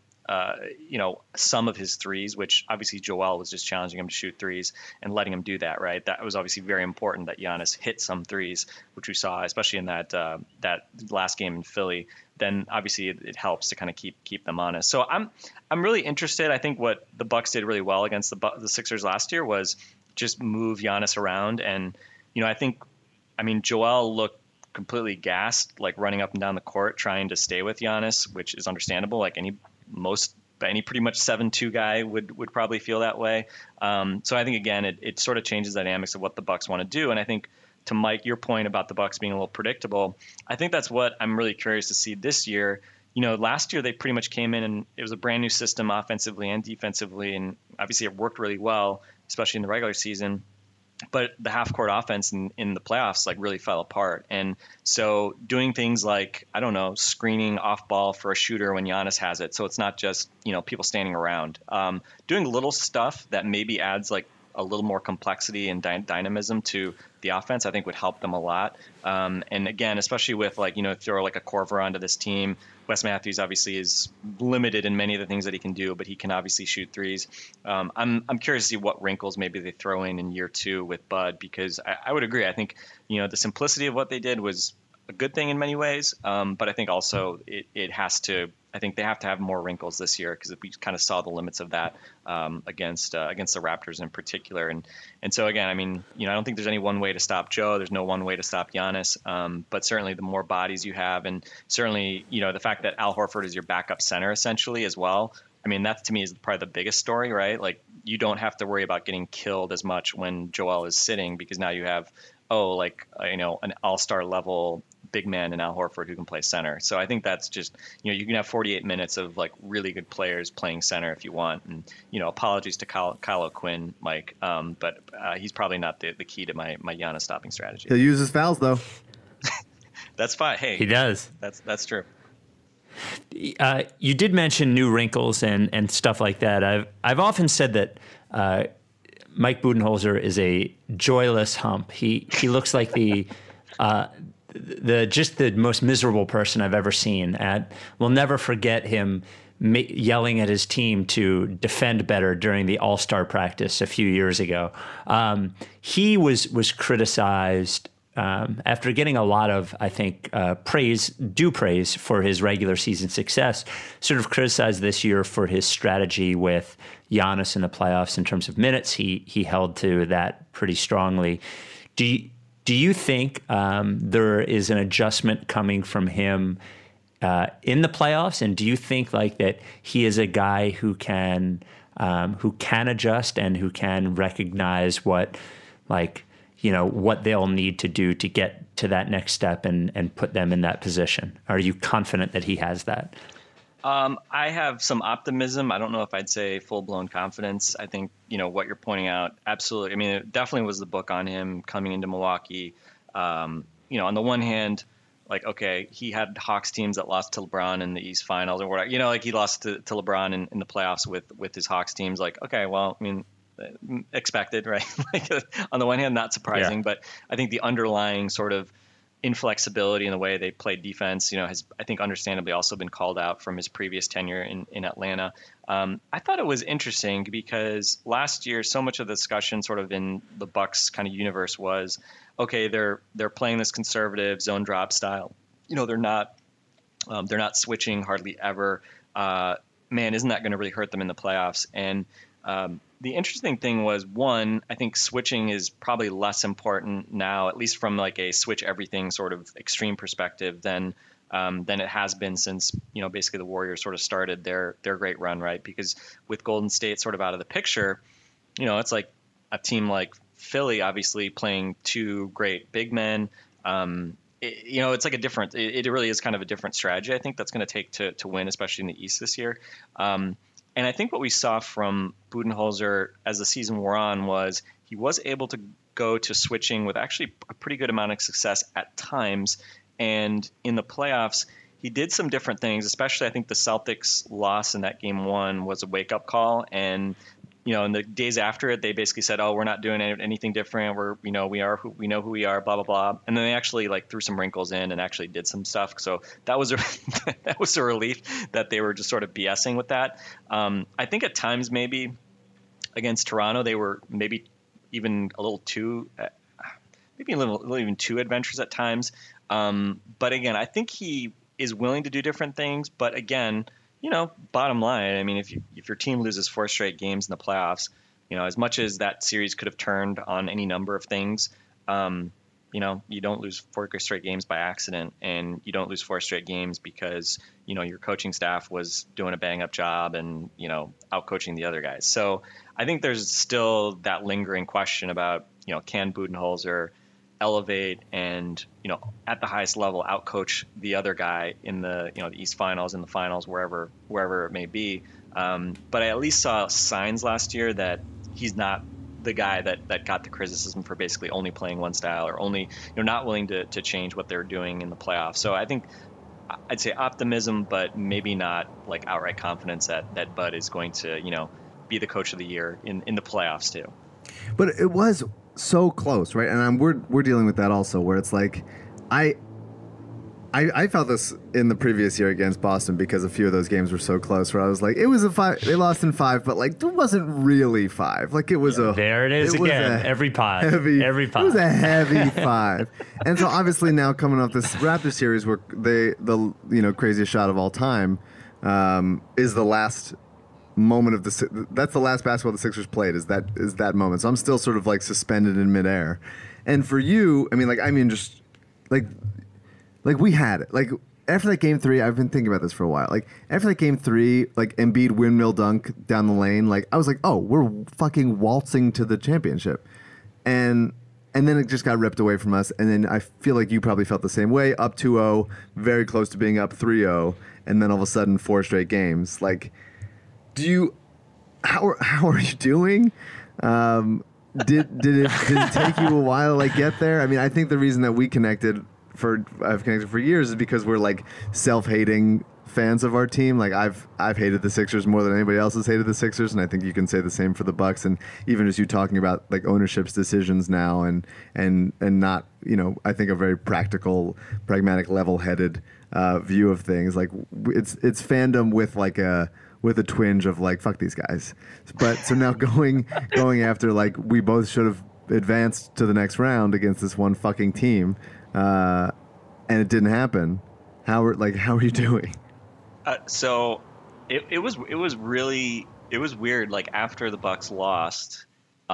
some of his threes, which obviously Joel was just challenging him to shoot threes and letting him do that, right? That was obviously very important that Giannis hit some threes, which we saw, especially in that last game in Philly. Then obviously it helps to kind of keep them honest. So I'm really interested. I think what the Bucks did really well against the Sixers last year was just move Giannis around, and I mean Joel looked completely gassed, like running up and down the court trying to stay with Giannis, which is understandable. Like any pretty much 7-2 guy would probably feel that way. So I think again it sort of changes the dynamics of what the Bucks want to do. And I think to Mike, your point about the Bucks being a little predictable, I think that's what I'm really curious to see this year. Last year they pretty much came in and it was a brand new system offensively and defensively, and obviously it worked really well, especially in the regular season. But the half court offense in the playoffs like really fell apart. And so doing things like, I don't know, screening off ball for a shooter when Giannis has it. So it's not just, people standing around, doing little stuff that maybe adds like a little more complexity and dynamism to the offense, I think would help them a lot. And again, especially with like, throw like a Korver onto this team. Wes Matthews obviously is limited in many of the things that he can do, but he can obviously shoot threes. I'm curious to see what wrinkles maybe they throw in year 2 with Bud, because I would agree. I think, the simplicity of what they did was a good thing in many ways. But I think also I think they have to have more wrinkles this year, because we kind of saw the limits of that against the Raptors in particular. And so again, I mean, I don't think there's any one way to stop Joe. There's no one way to stop Giannis. But certainly the more bodies you have, and certainly, the fact that Al Horford is your backup center essentially as well. I mean, that to me is probably the biggest story, right? Like you don't have to worry about getting killed as much when Joel is sitting, because now you have, an all-star level big man in Al Horford who can play center. So I think that's just, you can have 48 minutes of like really good players playing center if you want. And, apologies to Kyle O'Quinn, Mike, but he's probably not the key to my Giannis stopping strategy. He'll use his fouls though. That's fine. Hey, he does. That's true. You did mention new wrinkles and stuff like that. I've often said that Mike Budenholzer is a joyless hump. He looks like the most miserable person I've ever seen. We'll never forget him yelling at his team to defend better during the All-Star practice a few years ago. He was criticized after getting a lot of, I think, praise for his regular season success, sort of criticized this year for his strategy with Giannis in the playoffs in terms of minutes. He held to that pretty strongly. Do you think there is an adjustment coming from him in the playoffs? And do you think like that he is a guy who can adjust and who can recognize what they'll need to do to get to that next step and put them in that position? Are you confident that he has that? I have some optimism. I don't know if I'd say full-blown confidence. I think, what you're pointing out, absolutely. I mean, it definitely was the book on him coming into Milwaukee. On the one hand, like, okay, he had Hawks teams that lost to LeBron in the East Finals or whatever. Like he lost to LeBron in the playoffs with his Hawks teams. Like, okay, well, I mean, expected, right? Like on the one hand, not surprising, yeah. But I think the underlying sort of inflexibility in the way they played defense, has, I think, understandably also been called out from his previous tenure in Atlanta. I thought it was interesting because last year, so much of the discussion sort of in the Bucks kind of universe was, okay, they're playing this conservative zone drop style. They're not switching hardly ever. Man, isn't that going to really hurt them in the playoffs? And the interesting thing was, one, I think switching is probably less important now, at least from like a switch everything sort of extreme perspective than it has been since, basically the Warriors sort of started their great run, right? Because with Golden State sort of out of the picture, it's like a team like Philly, obviously playing two great big men. It's like it really is kind of a different strategy, I think, that's going to take to win, especially in the East this year. And I think what we saw from Budenholzer as the season wore on was he was able to go to switching with actually a pretty good amount of success at times. And in the playoffs, he did some different things, especially I think the Celtics loss in that game 1 was a wake-up call. And, in the days after it, they basically said, oh, we're not doing anything different. We know who we are, blah, blah, blah. And then they actually threw some wrinkles in and actually did some stuff. So that was that was a relief that they were just sort of BSing with that. I think at times maybe against Toronto, they were maybe even a little too, maybe a little even too adventurous at times. But again, I think he is willing to do different things. But again, bottom line, I mean, if your team loses 4 straight games in the playoffs, as much as that series could have turned on any number of things, you don't lose 4 straight games by accident, and you don't lose 4 straight games because, your coaching staff was doing a bang up job and, out coaching the other guys. So I think there's still that lingering question about, can Budenholzer elevate and, at the highest level outcoach the other guy in the, the East Finals, in the finals, wherever it may be. But I at least saw signs last year that he's not the guy that got the criticism for basically only playing one style or only, not willing to change what they're doing in the playoffs. So I think I'd say optimism, but maybe not outright confidence that Bud is going to, be the coach of the year in the playoffs too. But it was so close, right? And we're dealing with that also, where it's I felt this in the previous year against Boston because a few of those games were so close. Where I was like, it was a 5. They lost in 5, but it wasn't really 5. It was there it is again. Every pod. It was a heavy 5. And so obviously now coming off this Raptors series where the craziest shot of all time is the last moment of that's the last basketball the Sixers played is that moment. So I'm still sort of suspended in midair. And for you, I mean just we had it. After that game 3, I've been thinking about this for a while. After that game 3, Embiid windmill dunk down the lane, I was like, oh, we're fucking waltzing to the championship. And then it just got ripped away from us. And then I feel like you probably felt the same way. Up 2-0, very close to being up 3-0, and then all of a sudden 4 straight games. How are you doing? Did it take you a while to get there? I mean, I think the reason that I've connected for years is because we're self-hating fans of our team. I've hated the Sixers more than anybody else has hated the Sixers, and I think you can say the same for the Bucks. And even as you talking about ownership's decisions now and not, I think a very practical, pragmatic, level-headed view of things. It's fandom with a twinge of fuck these guys. But so now going after we both should have advanced to the next round against this one fucking team, and it didn't happen. How are you doing? So it was weird. Weird. After the Bucks lost,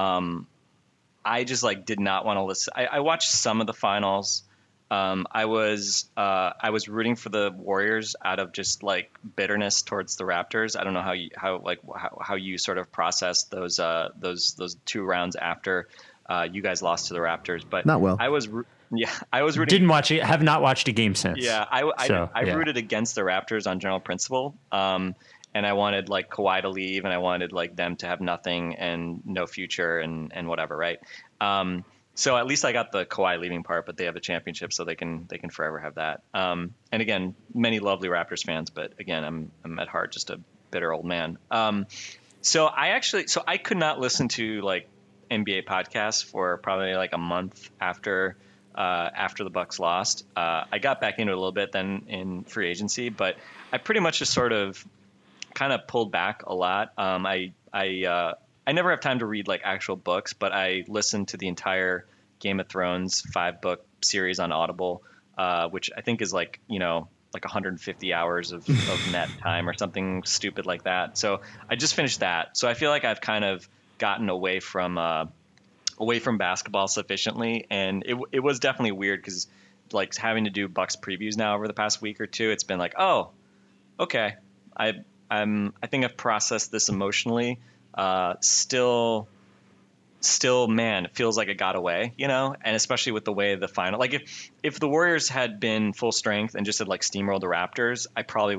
I just did not want to listen. I watched some of the finals. I was rooting for the Warriors out of just bitterness towards the Raptors. I don't know how you sort of process those 2 rounds after you guys lost to the Raptors, but not well. I was rooting. Didn't watch it. Have not watched a game since. Yeah, I rooted against the Raptors on general principle. And I wanted Kawhi to leave, and I wanted them to have nothing and no future and whatever, right? So at least I got the Kawhi leaving part, but they have a championship, so they can forever have that. And again, many lovely Raptors fans, but again, I'm at heart just a bitter old man. So I could not listen to NBA podcasts for probably a month after the Bucks lost. I got back into it a little bit then in free agency, but I pretty much just sort of kind of pulled back a lot. I never have time to read actual books, but I listened to the entire Game of Thrones 5-book series on Audible, which I think is 150 hours of net time or something stupid like that. So I just finished that. So I feel like I've kind of gotten away from basketball sufficiently, and it was definitely weird because having to do Bucks previews now over the past week or two, it's been oh, okay, I think I've processed this emotionally. Still, man, it feels like it got away, and especially with the way the final, if the Warriors had been full strength and just had steamrolled the Raptors, I probably would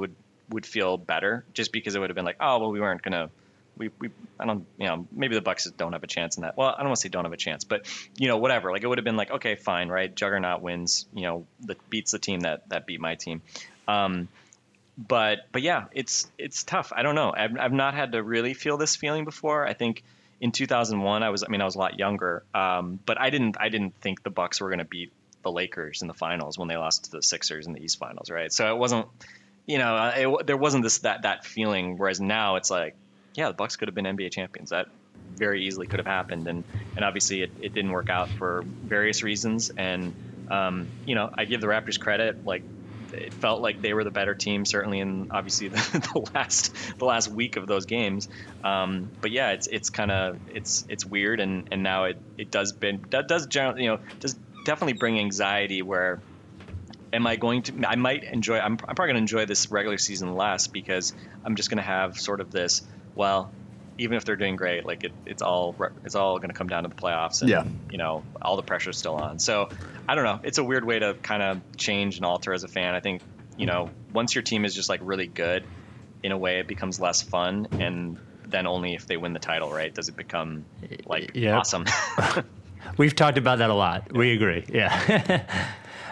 would feel better, just because it would have been like, oh well, we weren't gonna. I don't, maybe the Bucks don't have a chance in that. Well, I don't want to say don't have a chance, but whatever. Like, it would have been like, okay, fine, right? Juggernaut wins, beats the team that beat my team. But yeah, it's tough. I don't know. I've not had to really feel this feeling before. I think in 2001, I was a lot younger. But I didn't think the Bucks were going to beat the Lakers in the finals when they lost to the Sixers in the East Finals, right? So it wasn't, there wasn't that feeling. Whereas now it's like, yeah, the Bucks could have been NBA champions. That very easily could have happened, and obviously it didn't work out for various reasons. And I give the Raptors credit. Like, it felt like they were the better team, certainly in obviously the last week of those games. But yeah, it's kind of it's weird, and now it does generally does definitely bring anxiety. Where I'm probably going to enjoy this regular season less, because I'm just going to have sort of this. Well, even if they're doing great, like it's all going to come down to the playoffs, and all the pressure's still on. So I don't know. It's a weird way to kind of change and alter as a fan. I think once your team is just like really good, in a way it becomes less fun, and then only if they win the title, right, does it become like awesome. We've talked about that a lot. We agree. Yeah.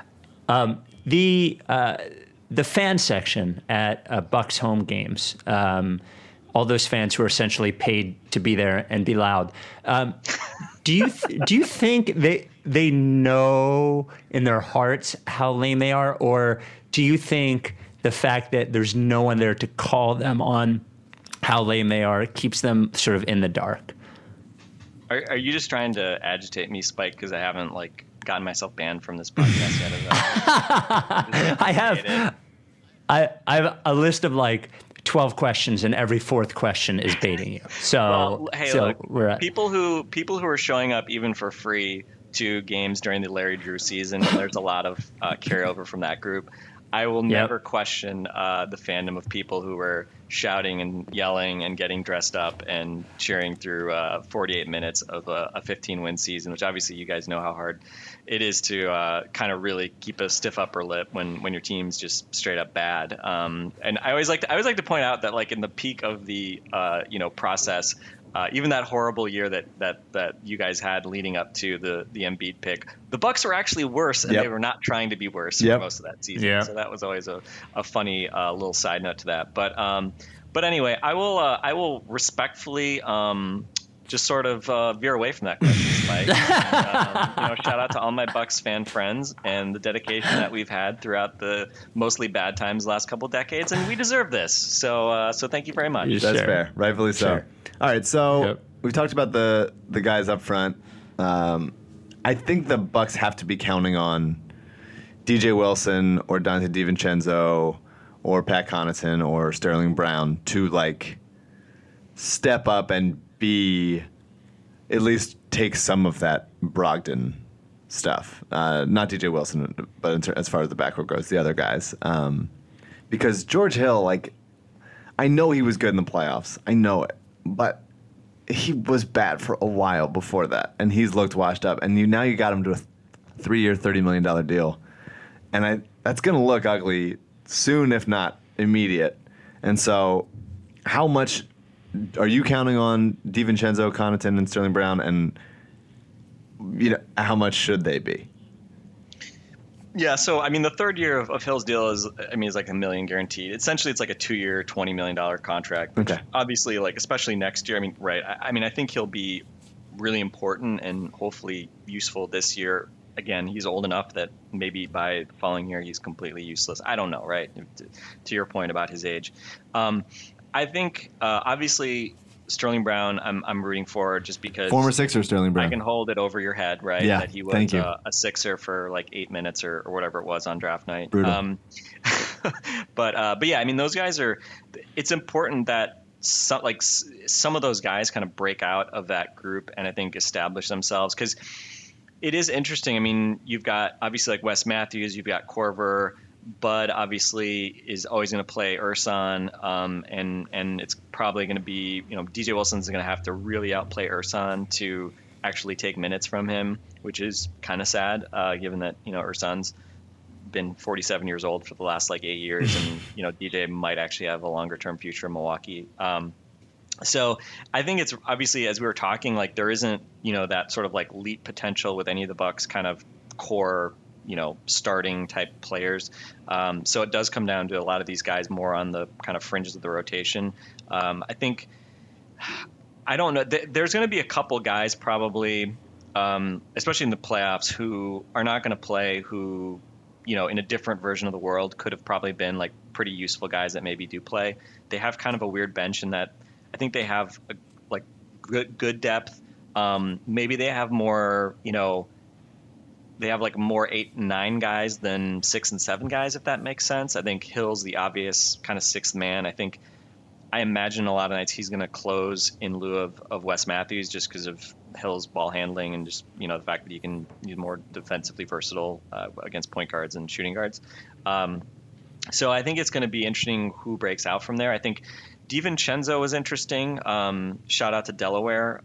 The fan section at Bucks home games. All those fans who are essentially paid to be there and be loud. Do you think they know in their hearts how lame they are, or do you think the fact that there's no one there to call them on how lame they are keeps them sort of in the dark? Are you just trying to agitate me, Spike, because I haven't gotten myself banned from this podcast yet? I have a list of 12 questions, and every fourth question is baiting you. So, look, people who are showing up even for free to games during the Larry Drew season, and there's a lot of carryover from that group. I will never question the fandom of people who were shouting and yelling and getting dressed up and cheering through 48 minutes of a 15-win season, which obviously you guys know how hard it is to kind of really keep a stiff upper lip when your team's just straight up bad. And I always like to point out that in the peak of the process, even that horrible year that you guys had leading up to the Embiid pick, the Bucks were actually worse, and they were not trying to be worse for most of that season. Yeah. So that was always a funny little side note to that. But anyway, I will respectfully just sort of veer away from that question, Spike. And, shout out to all my Bucks fan friends and the dedication that we've had throughout the mostly bad times the last couple of decades, and we deserve this. So thank you very much. That's fair, rightfully so. Sure. All right, so we've talked about the guys up front. I think the Bucks have to be counting on DJ Wilson or Dante DiVincenzo or Pat Connaughton or Sterling Brown to step up and be at least take some of that Brogdon stuff. Not DJ Wilson, but as far as the backcourt goes, the other guys. Because George Hill, I know he was good in the playoffs. I know it. But he was bad for a while before that, and he's looked washed up. And now you got him to a 3-year, $30 million deal. And that's going to look ugly soon, if not immediate. And so how much are you counting on DiVincenzo, Connaughton, and Sterling Brown, and how much should they be? Yeah, so the third year of Hill's deal is like $1 million guaranteed. Essentially, it's like a 2-year, $20 million contract. Which obviously, especially next year. Right. I think he'll be really important and hopefully useful this year. Again, he's old enough that maybe by the following year he's completely useless. I don't know, right? To your point about his age, I think obviously Sterling Brown, I'm rooting for, just because former Sixer Sterling Brown. I can hold it over your head, right? Yeah, that he was a Sixer for 8 minutes or whatever it was on draft night. Brutal. But yeah, those guys are. It's important that some of those guys kind of break out of that group and I think establish themselves, because it is interesting. You've got obviously Wes Matthews, you've got Korver. Bud obviously is always going to play Ersan, and it's probably going to be, DJ Wilson's going to have to really outplay Ersan to actually take minutes from him, which is kind of sad, given that Ersan's been 47 years old for the last like 8 years, and DJ might actually have a longer term future in Milwaukee. So I think it's obviously, as we were talking, like there isn't that sort of like leap potential with any of the Bucks kind of core starting type players. So it does come down to a lot of these guys more on the kind of fringes of the rotation. I think, I don't know, there's going to be a couple guys probably, especially in the playoffs, who are not going to play, who, in a different version of the world could have probably been like pretty useful guys that maybe do play. They have kind of a weird bench in that I think they have like good depth. Maybe they have more, they have like more 8 and 9 guys than 6 and 7 guys, if that makes sense. I think Hill's the obvious kind of sixth man. I imagine a lot of nights he's going to close in lieu of Wes Matthews, just because of Hill's ball handling and just, the fact that he's more defensively versatile against point guards and shooting guards. So I think it's going to be interesting who breaks out from there. I think DiVincenzo was interesting. Shout out to Delaware.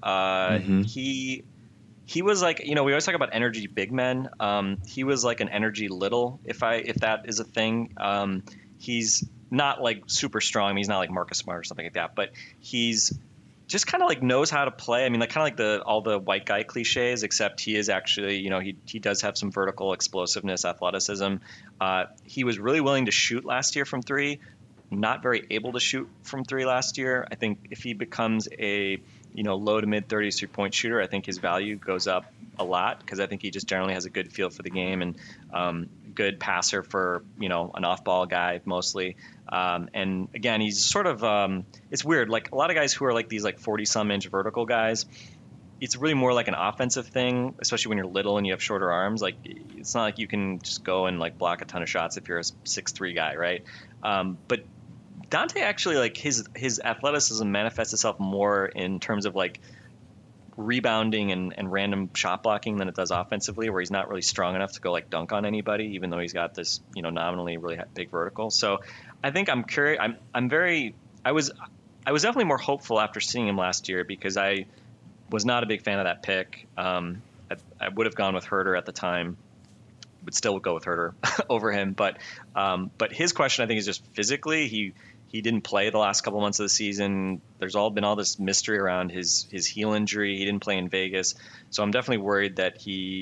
He was like, we always talk about energy big men. He was like an energy little, if that is a thing. He's not like super strong. I mean, he's not like Marcus Smart or something like that, but he's just kind of like knows how to play. I mean, like kind of like all the white guy cliches, except he is actually, he does have some vertical explosiveness, athleticism. He was really willing to shoot last year from 3. Not very able to shoot from 3 last year. I think if he becomes a low to mid 30s 3-point shooter, I think his value goes up a lot, because I think he just generally has a good feel for the game and good passer for an off-ball guy mostly. And again, he's sort of it's weird. Like a lot of guys who are like these like 40-some inch vertical guys, it's really more like an offensive thing, especially when you're little and you have shorter arms. Like it's not like you can just go and like block a ton of shots if you're a 6'3" guy, right? But Dante actually, like his athleticism manifests itself more in terms of like rebounding and random shot blocking than it does offensively, where he's not really strong enough to go like dunk on anybody, even though he's got this nominally really big vertical. So I think I'm curious. I was definitely more hopeful after seeing him last year, because I was not a big fan of that pick. I would have gone with Huerter at the time. Would still go with Huerter over him, but his question, I think, is just physically he didn't play the last couple months of the season. There's been all this mystery around his heel injury. He didn't play in Vegas, so I'm definitely worried that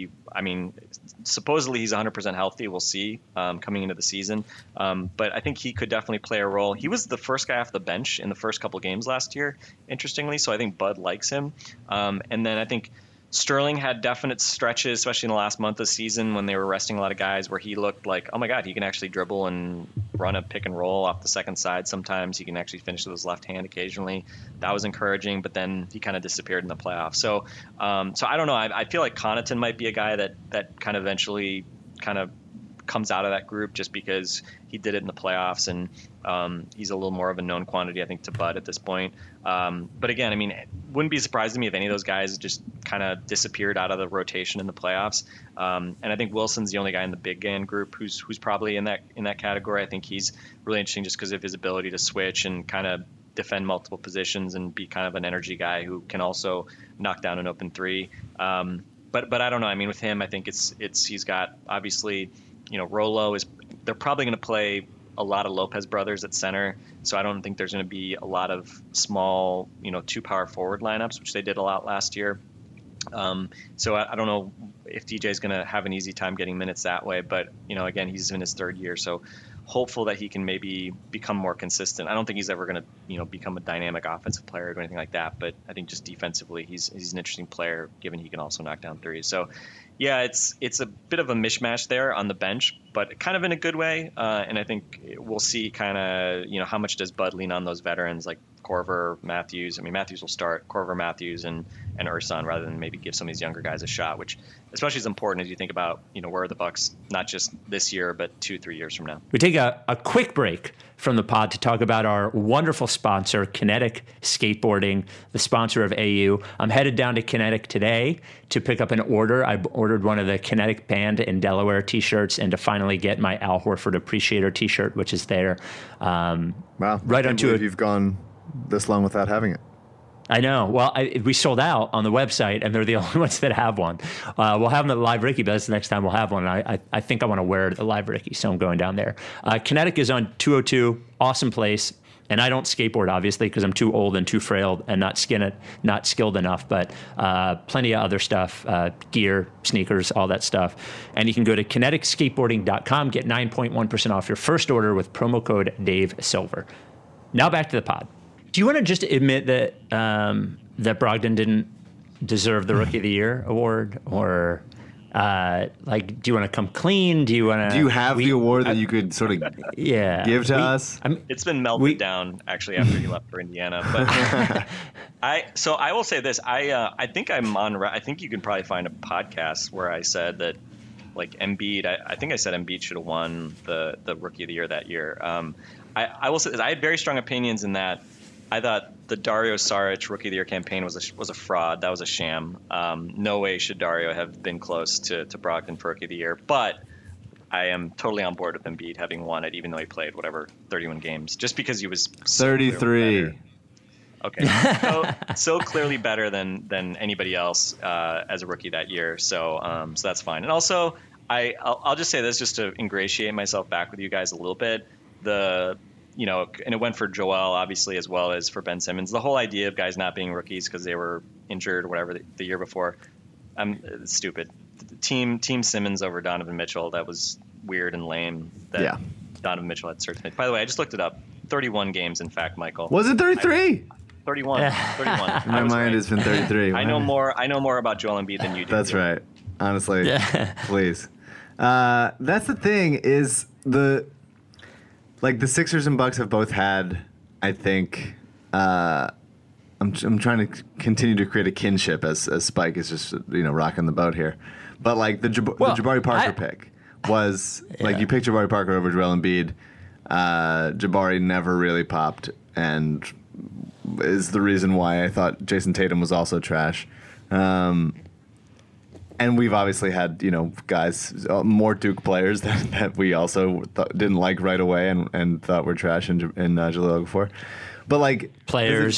supposedly he's 100% healthy. We'll see coming into the season, but I think he could definitely play a role. He was the first guy off the bench in the first couple games last year, interestingly, so I think Bud likes him. And then I think Sterling had definite stretches, especially in the last month of the season when they were resting a lot of guys, where he looked like, oh my God, he can actually dribble and run a pick and roll off the second side. Sometimes he can actually finish with his left hand occasionally. That was encouraging, but then he kind of disappeared in the playoffs. So I don't know. I feel like Connaughton might be a guy that kind of eventually kind of comes out of that group, just because he did it in the playoffs, and he's a little more of a known quantity, I think, to Bud at this point. But again, I mean, it wouldn't be surprised to me if any of those guys just kind of disappeared out of the rotation in the playoffs. And I think Wilson's the only guy in the big man group who's probably in that category. I think he's really interesting just because of his ability to switch and kind of defend multiple positions and be kind of an energy guy who can also knock down an open 3. But I don't know. I mean, with him, I think he's got, obviously, Rolo they're probably going to play a lot of Lopez brothers at center. So I don't think there's going to be a lot of small, 2 power forward lineups, which they did a lot last year. So I don't know if DJ is going to have an easy time getting minutes that way. But, again, he's in his 3rd year. So hopeful that he can maybe become more consistent. I don't think he's ever going to, become a dynamic offensive player or anything like that. But I think just defensively, he's an interesting player, given he can also knock down threes. So, yeah, it's a bit of a mishmash there on the bench, but kind of in a good way. And I think we'll see kind of, how much does Bud lean on those veterans like Korver, Matthews. I mean, Matthews will start, Korver, Matthews, and Ersan, rather than maybe give some of these younger guys a shot, which especially is important as you think about, where are the Bucks, not just this year, but 2-3 years from now. We take a quick break from the pod to talk about our wonderful sponsor, Kinetic Skateboarding, the sponsor of AU. I'm headed down to Kinetic today to pick up an order. I ordered one of the Kinetic Band in Delaware t-shirts, and to finally get my Al Horford Appreciator t-shirt, which is there. Wow. Right onto it. You've gone this long without having it. I know. Well, we sold out on the website, and they're the only ones that have one. We'll have them at the Live Ricky, but that's the next time we'll have one. And I think I want to wear the Live Ricky, so I'm going down there. Kinetic is on 202. Awesome place. And I don't skateboard, obviously, because I'm too old and too frail and not skilled enough. But plenty of other stuff, gear, sneakers, all that stuff. And you can go to kineticskateboarding.com, get 9.1% off your first order with promo code Dave Silver. Now back to the pod. Do you want to just admit that that Brogdon didn't deserve the Rookie of the Year award, or do you want to come clean? Do you have the award that you could sort of give to us? It's been melted down actually after he left for Indiana. But I will say this: I think I'm on. I think you can probably find a podcast where I said that like Embiid. I think I said Embiid should have won the Rookie of the Year that year. I will say this, I had very strong opinions in that. I thought the Dario Saric Rookie of the Year campaign was a fraud. That was a sham. No way should Dario have been close to Brogdon for Rookie of the Year. But I am totally on board with Embiid having won it, even though he played 31 games, just because he was 33. Okay, so clearly better than anybody else as a rookie that year. So that's fine. And also, I'll just say this just to ingratiate myself back with you guys a little bit. And it went for Joel, obviously, as well as for Ben Simmons. The whole idea of guys not being rookies because they were injured or whatever the year before, it's stupid. Team Simmons over Donovan Mitchell, that was weird and lame. Donovan Mitchell had certain. By the way, I just looked it up. 31 games, in fact, Michael. Was it 33? 31. My mind has been 33. I know more about Joel Embiid than you do. That's right. Honestly, please. That's the thing is the Sixers and Bucks have both had, I think, I'm trying to continue to create a kinship as Spike is just rocking the boat here, but like the Jabari Parker pick was you picked Jabari Parker over Joel Embiid. Jabari never really popped and is the reason why I thought Jason Tatum was also trash. And we've obviously had, guys, more Duke players that we also didn't like right away and thought were trash in Jahlil Okafor. But like players,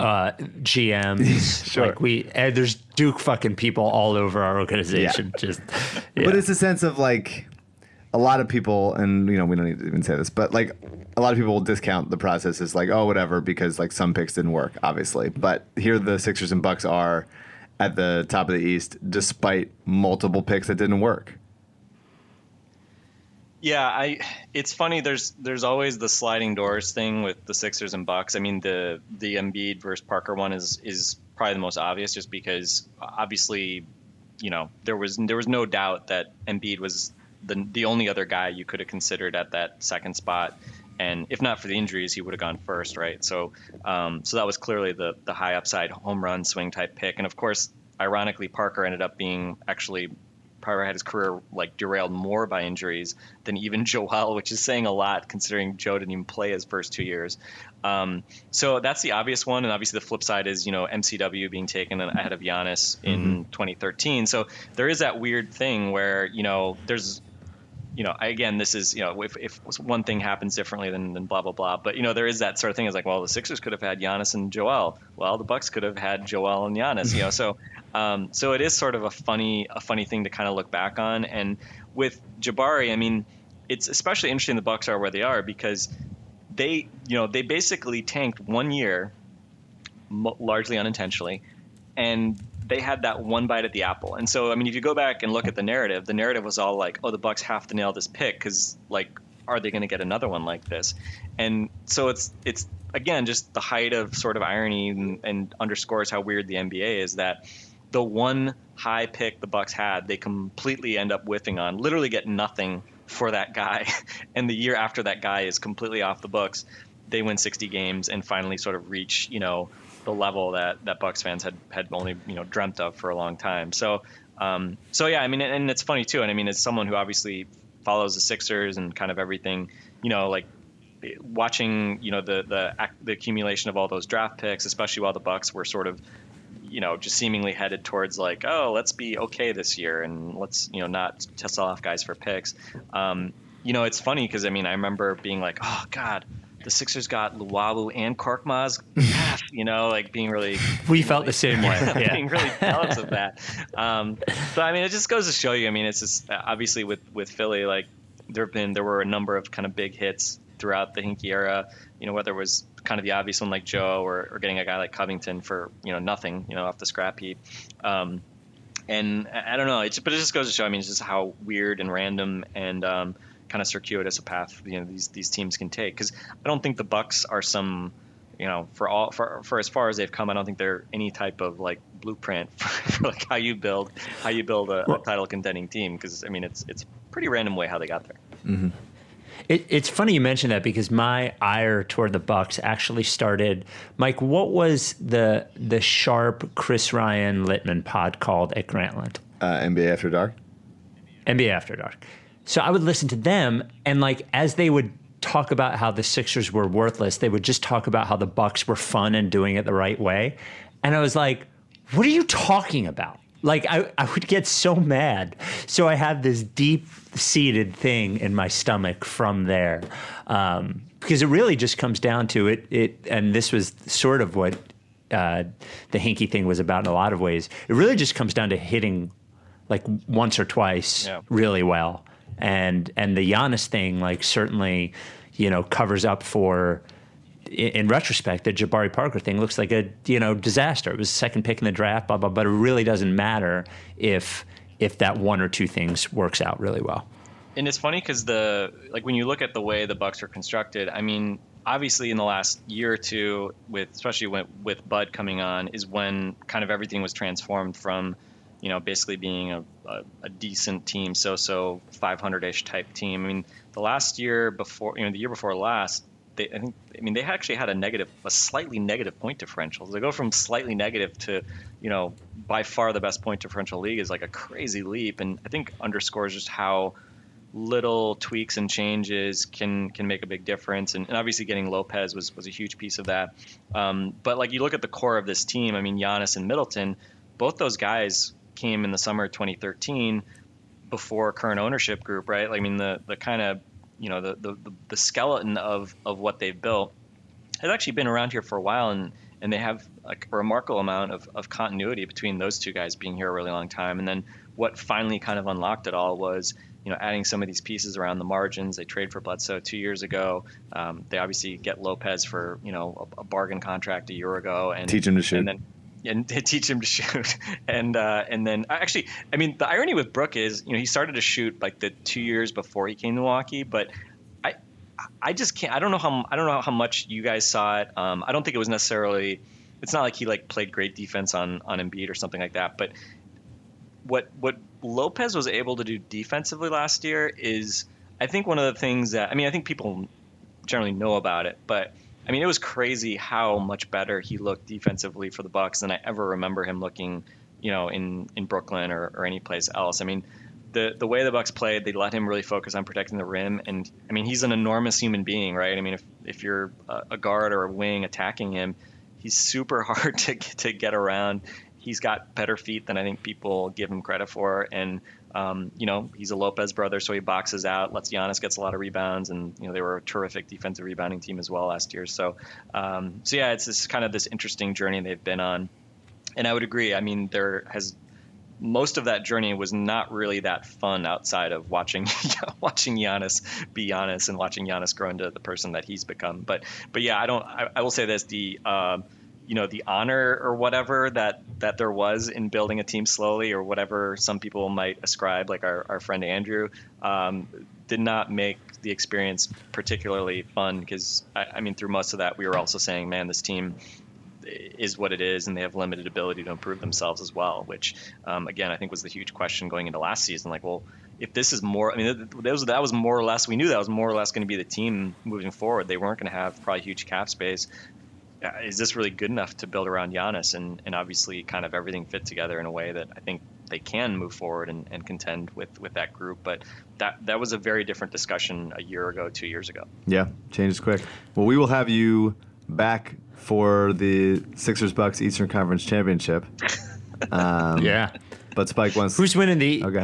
GMs, sure. There's Duke fucking people all over our organization. But it's a sense of like a lot of people, and we don't need to even say this, but like a lot of people will discount the process as like, oh, whatever, because like some picks didn't work, obviously. But here the Sixers and Bucks are at the top of the East, despite multiple picks that didn't work. Yeah, it's funny. There's always the sliding doors thing with the Sixers and Bucks. I mean, the Embiid versus Parker one is probably the most obvious, just because obviously, there was no doubt that Embiid was the only other guy you could have considered at that second spot. And if not for the injuries, he would have gone first, right? So that was clearly the high upside home run swing type pick. And of course, ironically, Parker ended up being probably had his career like derailed more by injuries than even Joel, which is saying a lot considering Joe didn't even play his first 2 years. So that's the obvious one. And obviously the flip side is, MCW being taken ahead of Giannis in 2013. So there is that weird thing where, there's, again, this is, if one thing happens differently than blah, blah, blah. But, there is that sort of thing. It's like, well, the Sixers could have had Giannis and Joel. Well, the Bucks could have had Joel and Giannis, So it is sort of a funny thing to kind of look back on. And with Jabari, I mean, it's especially interesting the Bucks are where they are because they basically tanked 1 year, largely unintentionally, and they had that one bite at the apple. And so, I mean, if you go back and look at the narrative was all like, oh, the Bucks have to nail this pick because, like, are they going to get another one like this? And so it's again, just the height of sort of irony and underscores how weird the NBA is that the one high pick the Bucks had, they completely end up whiffing on, literally get nothing for that guy. And the year after that guy is completely off the books, they win 60 games and finally sort of reach, the level that Bucks fans had only dreamt of for a long time. So yeah, I mean, and it's funny too. And I mean, as someone who obviously follows the Sixers and kind of everything, like watching the accumulation of all those draft picks, especially while the Bucks were sort of just seemingly headed towards like, oh, let's be okay this year and let's not test off guys for picks. It's funny because I mean I remember being like, oh God, the Sixers got Luwawu and Korkmaz, like being really. We felt the same way. Yeah. Being really jealous of that. But I mean, it just goes to show you. I mean, it's just obviously with Philly, like there were a number of kind of big hits throughout the Hinkie era. Whether it was kind of the obvious one like Joe or getting a guy like Covington for nothing, off the scrap heap. And I don't know, but it just goes to show. I mean, it's just how weird and random and kind of circuitous a path these teams can take. Because I don't think the Bucks are some, for as far as they've come, I don't think they're any type of like blueprint for like how you build a title contending team. Because I mean, it's pretty random way how they got there. Mm-hmm. It's funny you mentioned that because my ire toward the Bucks actually started. Mike, what was the sharp Chris Ryan Littman pod called at Grantland? NBA After Dark. NBA After Dark. So I would listen to them, and like as they would talk about how the Sixers were worthless, they would just talk about how the Bucks were fun and doing it the right way. And I was like, what are you talking about? Like, I would get so mad. So I had this deep-seated thing in my stomach from there. Because it really just comes down to it, and this was sort of what the Hinkie thing was about in a lot of ways. It really just comes down to hitting, like, once or twice really well. And the Giannis thing, like, certainly, covers up for... In retrospect, the Jabari Parker thing looks like a disaster. It was second pick in the draft, blah blah. But it really doesn't matter if that one or two things works out really well. And it's funny because when you look at the way the Bucks are constructed, I mean, obviously in the last year or two, especially with Bud coming on, is when kind of everything was transformed from, basically being a decent team, so 500-ish type team. I mean, the last year before, the year before last. They actually had a slightly negative point differential. They go from slightly negative to, by far the best point differential league is like a crazy leap, and I think underscores just how little tweaks and changes can make a big difference. And obviously getting Lopez was a huge piece of that. But like you look at the core of this team, I mean, Giannis and Middleton, both those guys came in the summer of 2013 before current ownership group, right? I mean, the kind of the skeleton of what they've built has actually been around here for a while, and they have like a remarkable amount of continuity between those two guys being here a really long time. And then what finally kind of unlocked it all was, adding some of these pieces around the margins. They trade for Bledsoe 2 years ago. They obviously get Lopez for, a bargain contract a year ago. And teach him to shoot. And teach him to shoot. And then actually, I mean, the irony with Brook is, he started to shoot like the 2 years before he came to Milwaukee, but I just can't. I don't know how much you guys saw it. I don't think it was necessarily. It's not like he like played great defense on Embiid or something like that. But what Lopez was able to do defensively last year is, I think, one of the things that, I mean, I think people generally know about it, but I mean, it was crazy how much better he looked defensively for the Bucks than I ever remember him looking, in Brooklyn or any place else. I mean, the way the Bucks played, they let him really focus on protecting the rim, and I mean, he's an enormous human being, right? I mean, if you're a guard or a wing attacking him, he's super hard to get around. He's got better feet than I think people give him credit for, and he's a Lopez brother, so he boxes out, lets Giannis gets a lot of rebounds, and they were a terrific defensive rebounding team as well last year. So yeah, it's this kind of this interesting journey they've been on, and I would agree. I mean, most of that journey was not really that fun outside of watching Giannis be Giannis and watching Giannis grow into the person that he's become. But yeah, I will say this, the honor or whatever that there was in building a team slowly, or whatever some people might ascribe, like our friend Andrew, did not make the experience particularly fun, because I mean, through most of that, we were also saying, man, this team is what it is, and they have limited ability to improve themselves as well, which again, I think was the huge question going into last season. Like, well, if this is more, I mean, that was more or less, we knew that was more or less going to be the team moving forward. They weren't going to have probably huge cap space. Is this really good enough to build around Giannis? And obviously kind of everything fit together in a way that I think they can move forward and contend with that group. But that was a very different discussion a year ago, 2 years ago. Yeah, changes quick. Well, we will have you back for the Sixers-Bucks Eastern Conference Championship. Yeah. But Spike wants... Who's winning the... Oh, go ahead.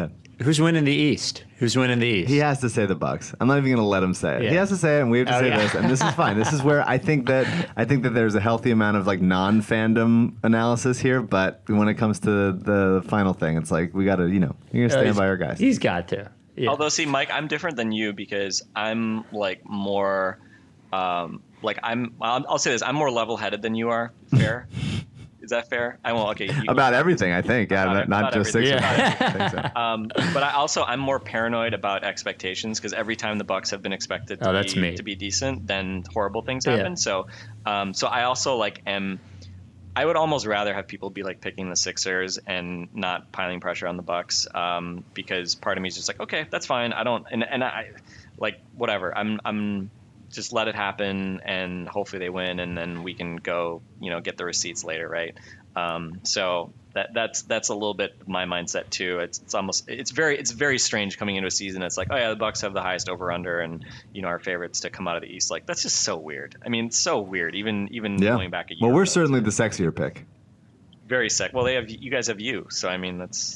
Who's winning the East? Who's winning the East? He has to say the Bucks. I'm not even going to let him say it. Yeah. He has to say it, and we have to say this, and this is fine. This is where I think that there's a healthy amount of like non-fandom analysis here, but when it comes to the final thing, it's like we got to, you're going to stand by our guys. He's got to. Yeah. Although, see, Mike, I'm different than you because I'm like more, I'll say this, I'm more level-headed than you are. Fair? Is that fair? I won't. Okay. About everything, I think. Yeah, not just Sixers. Yeah. But I'm more paranoid about expectations because every time the Bucks have been expected to be decent, then horrible things happen. So I also I would almost rather have people be like picking the Sixers and not piling pressure on the Bucks because part of me is just like, okay, that's fine. I don't, and I like whatever. I'm just let it happen and hopefully they win and then we can go, get the receipts later. Right. So that's a little bit my mindset too. It's very strange coming into a season. It's like, oh yeah, the Bucks have the highest over under and, our favorites to come out of the East. Like, that's just so weird. I mean, it's so weird. Even going back a year. Well, we're ago, certainly the sexier pick. Very sick. Well, you guys have you. So, I mean, that's.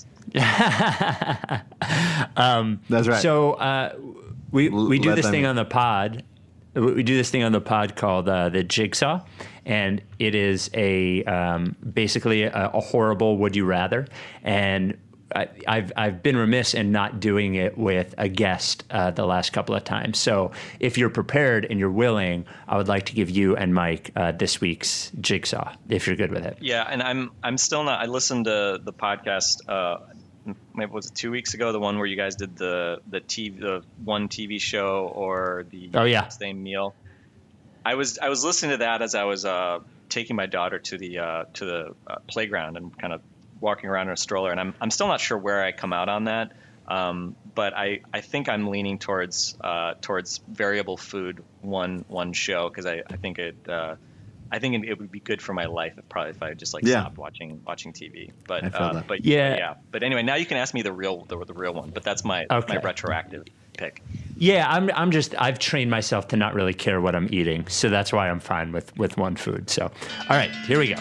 That's right. So we do this thing on the pod. We do this thing on the pod called the Jigsaw, and it is basically a horrible would you rather. And I've been remiss in not doing it with a guest the last couple of times. So if you're prepared and you're willing, I would like to give you and Mike this week's Jigsaw, if you're good with it. Yeah, and I'm still not. I listened to the podcast. Maybe was it 2 weeks ago? The one where you guys did the one TV show or the same meal. I was listening to that as I was taking my daughter to the playground and kind of walking around in a stroller, and I'm still not sure where I come out on that. But I think I'm leaning towards variable food one show because I think it would be good for my life if I just stopped watching TV. But anyway, now you can ask me the real one. But that's my retroactive pick. Yeah, I've trained myself to not really care what I'm eating, so that's why I'm fine with one food. So, all right, here we go.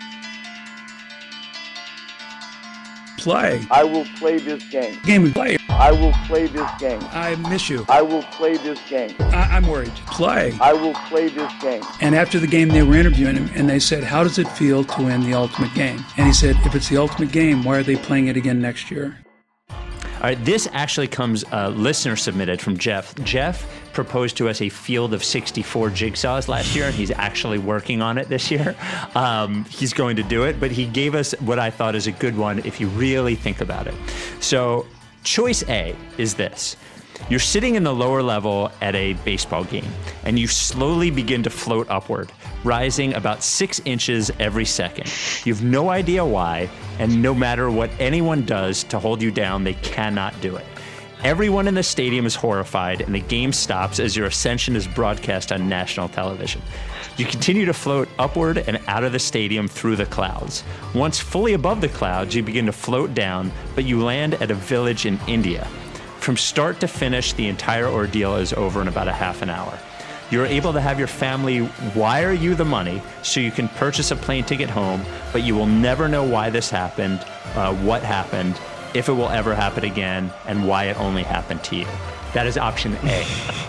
Play. I will play this game. Game we play. I will play this game. I miss you. I will play this game. I'm worried. Play. I will play this game. And after the game, they were interviewing him, and they said, how does it feel to win the ultimate game? And he said, if it's the ultimate game, why are they playing it again next year? All right, this actually comes listener submitted from Jeff. Jeff proposed to us a field of 64 jigsaws last year, and he's actually working on it this year. He's going to do it, but he gave us what I thought is a good one if you really think about it. So choice A is this. You're sitting in the lower level at a baseball game, and you slowly begin to float upward, rising about 6 inches every second. You have no idea why, and no matter what anyone does to hold you down, they cannot do it. Everyone in the stadium is horrified, and the game stops as your ascension is broadcast on national television. You continue to float upward and out of the stadium through the clouds. Once fully above the clouds, you begin to float down, but you land at a village in India. From start to finish, the entire ordeal is over in about a half an hour. You're able to have your family wire you the money so you can purchase a plane ticket home, but you will never know why this happened, what happened, if it will ever happen again, and why it only happened to you. That is option A.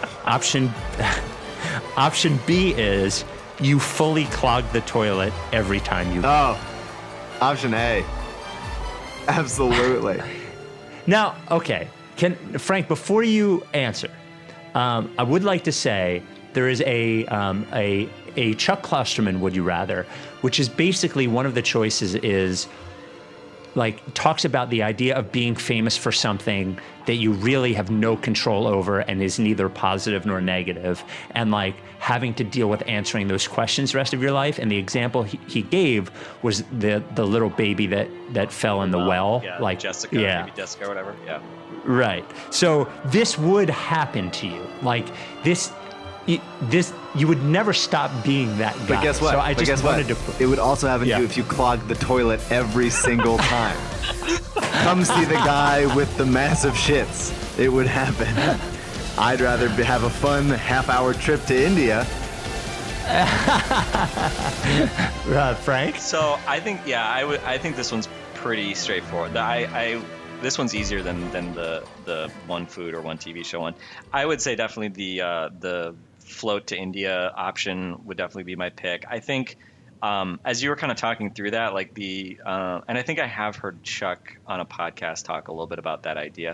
Option B is you fully clog the toilet every time you... Oh, option A. Absolutely. Now, okay. Frank, before you answer, I would like to say there is a Chuck Klosterman Would You Rather, which is basically one of the choices is talks about the idea of being famous for something that you really have no control over and is neither positive nor negative, and having to deal with answering those questions the rest of your life. And the example he gave was the little baby that fell in the well. Yeah, Jessica, maybe Jessica or whatever. Yeah. Right. So this would happen to you. This you would never stop being that guy. But guess what? So I just wanted to. It would also happen to you if you clogged the toilet every single time. Come see the guy with the massive shits. It would happen. I'd rather have a fun half-hour trip to India. Frank? So I think I think this one's pretty straightforward. this one's easier than the one food or one TV show one. I would say definitely the float to India option would definitely be my pick. I think as you were kind of talking through that, like and I think I have heard Chuck on a podcast talk a little bit about that idea.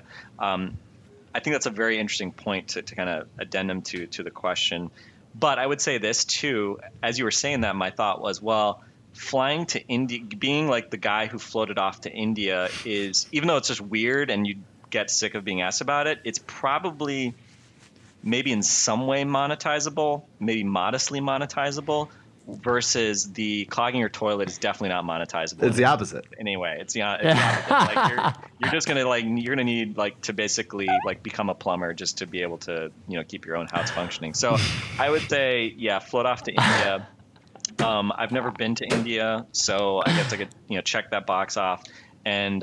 I think that's a very interesting point to kind of addendum to the question. But I would say this too, as you were saying that, my thought was, well, flying to India, being like the guy who floated off to India is, even though it's just weird and you get sick of being asked about it, it's probably maybe in some way monetizable, maybe modestly monetizable, versus the clogging your toilet is definitely not monetizable. It's the opposite. Anyway, it's the opposite. Like you're just gonna you're gonna need to basically become a plumber just to be able to keep your own house functioning. So I would say float off to India. I've never been to India, so I guess I could check that box off. And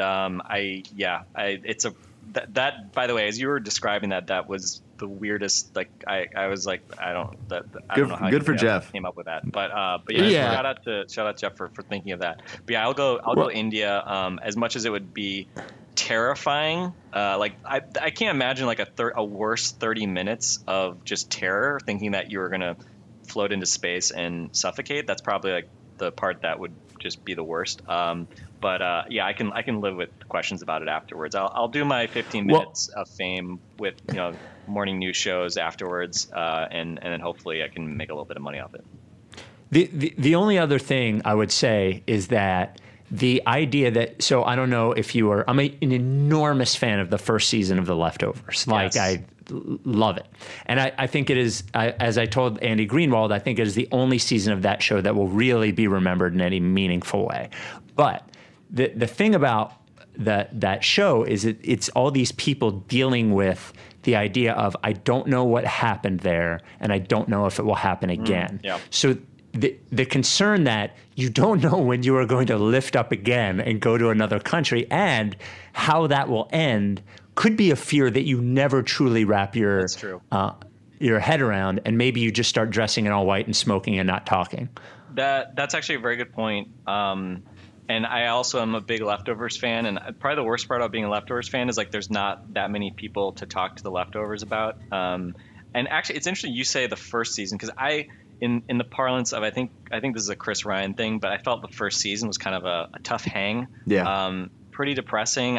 it's that by the way, as you were describing that was the weirdest. I was like, I don't know how good for Jeff came up with that, but yeah. Shout out Jeff for thinking of that. But yeah, I'll go India. As much as it would be terrifying, I can't imagine a worse 30 minutes of just terror, thinking that you were gonna float into space and suffocate. That's probably the part that would just be the worst. But I can live with questions about it afterwards. I'll do my 15 minutes of fame with morning news shows afterwards, and then hopefully I can make a little bit of money off it. The only other thing I would say is that the idea that, so I don't know if you are, I'm an enormous fan of the first season of The Leftovers. Like, yes. I love it. And I think it is, as I told Andy Greenwald, I think it is the only season of that show that will really be remembered in any meaningful way. But the thing about that show is it's all these people dealing with the idea of, I don't know what happened there, and I don't know if it will happen again. Yeah. So the concern that you don't know when you are going to lift up again and go to another country, and how that will end, could be a fear that you never truly wrap your head around, and maybe you just start dressing in all white and smoking and not talking. That's actually a very good point. And I also am a big Leftovers fan, and probably the worst part about being a Leftovers fan is there's not that many people to talk to The Leftovers about. And actually, it's interesting you say the first season, because in the parlance of I think this is a Chris Ryan thing, but I felt the first season was kind of a tough hang. Yeah. Pretty depressing.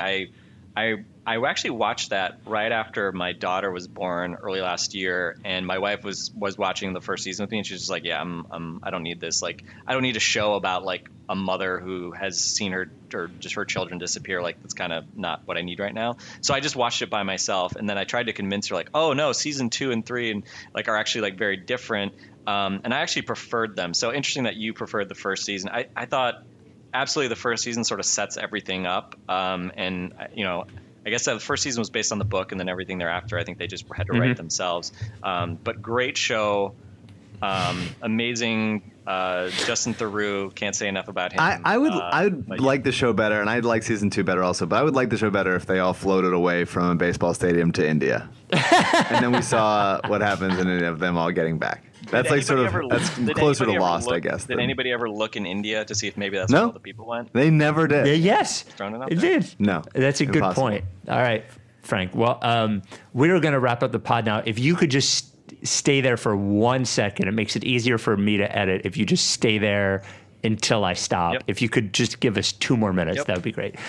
I actually watched that right after my daughter was born early last year, and my wife was watching the first season with me, and she was just like, yeah, I don't need this. I don't need a show about a mother who has seen her or just her children disappear. That's kind of not what I need right now. So I just watched it by myself, and then I tried to convince her oh no, season 2 and 3 and are actually very different. And I actually preferred them. So interesting that you preferred the first season. I thought absolutely the first season sort of sets everything up. And I guess that the first season was based on the book, and then everything thereafter, I think they just had to write themselves. But great show, amazing. Justin Theroux, can't say enough about him. I would like the show better, and I'd like season 2 better also. But I would like the show better if they all floated away from a baseball stadium to India, and then we saw what happens in any of them all getting back. That's that's closer to Lost, I guess. Did anybody ever look in India to see if maybe that's where all the people went? They never did. Yes, it did. No, that's a good point. All right, Frank. Well, we're going to wrap up the pod now. If you could just stay there for 1 second, it makes it easier for me to edit. If you just stay there until I stop. Yep. If you could just give us 2 more minutes, that would be great.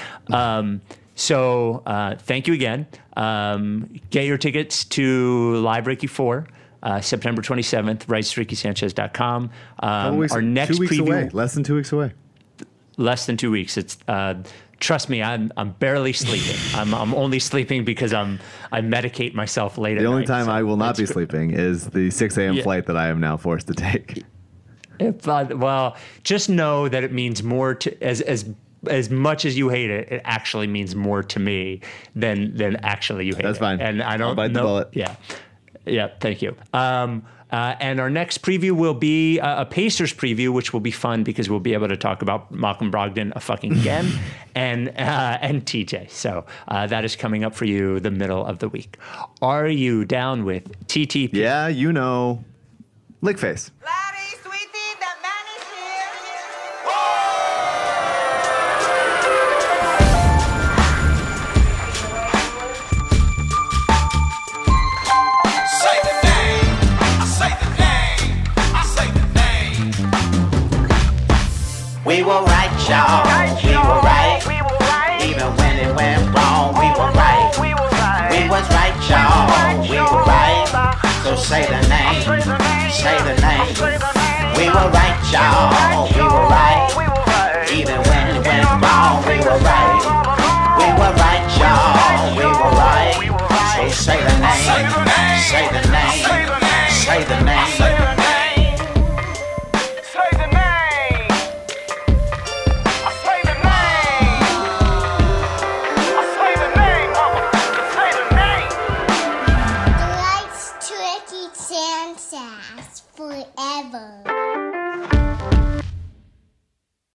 So thank you again. Get your tickets to Live Ricky 4. September 27th, rights.rickysanchez.com. Our next 2 weeks preview, away. Less than 2 weeks away. Less than 2 weeks. It's trust me, I'm barely sleeping. I'm only sleeping because I medicate myself late at night. The only time I will not be sleeping is the 6 a.m. flight that I am now forced to take. Well, just know that it means more to as much as you hate it, it actually means more to me than actually you hate it. That's fine. And I don't I'll bite the bullet. Yeah, thank you. And our next preview will be a Pacers preview, which will be fun because we'll be able to talk about Malcolm Brogdon again and TJ. So that is coming up for you the middle of the week. Are you down with TTP? Yeah, lick face. y'all. We were right. Even when it went wrong, we were right. We was right, y'all. We were right. So say the name. Say the name. We were right, y'all. We were right.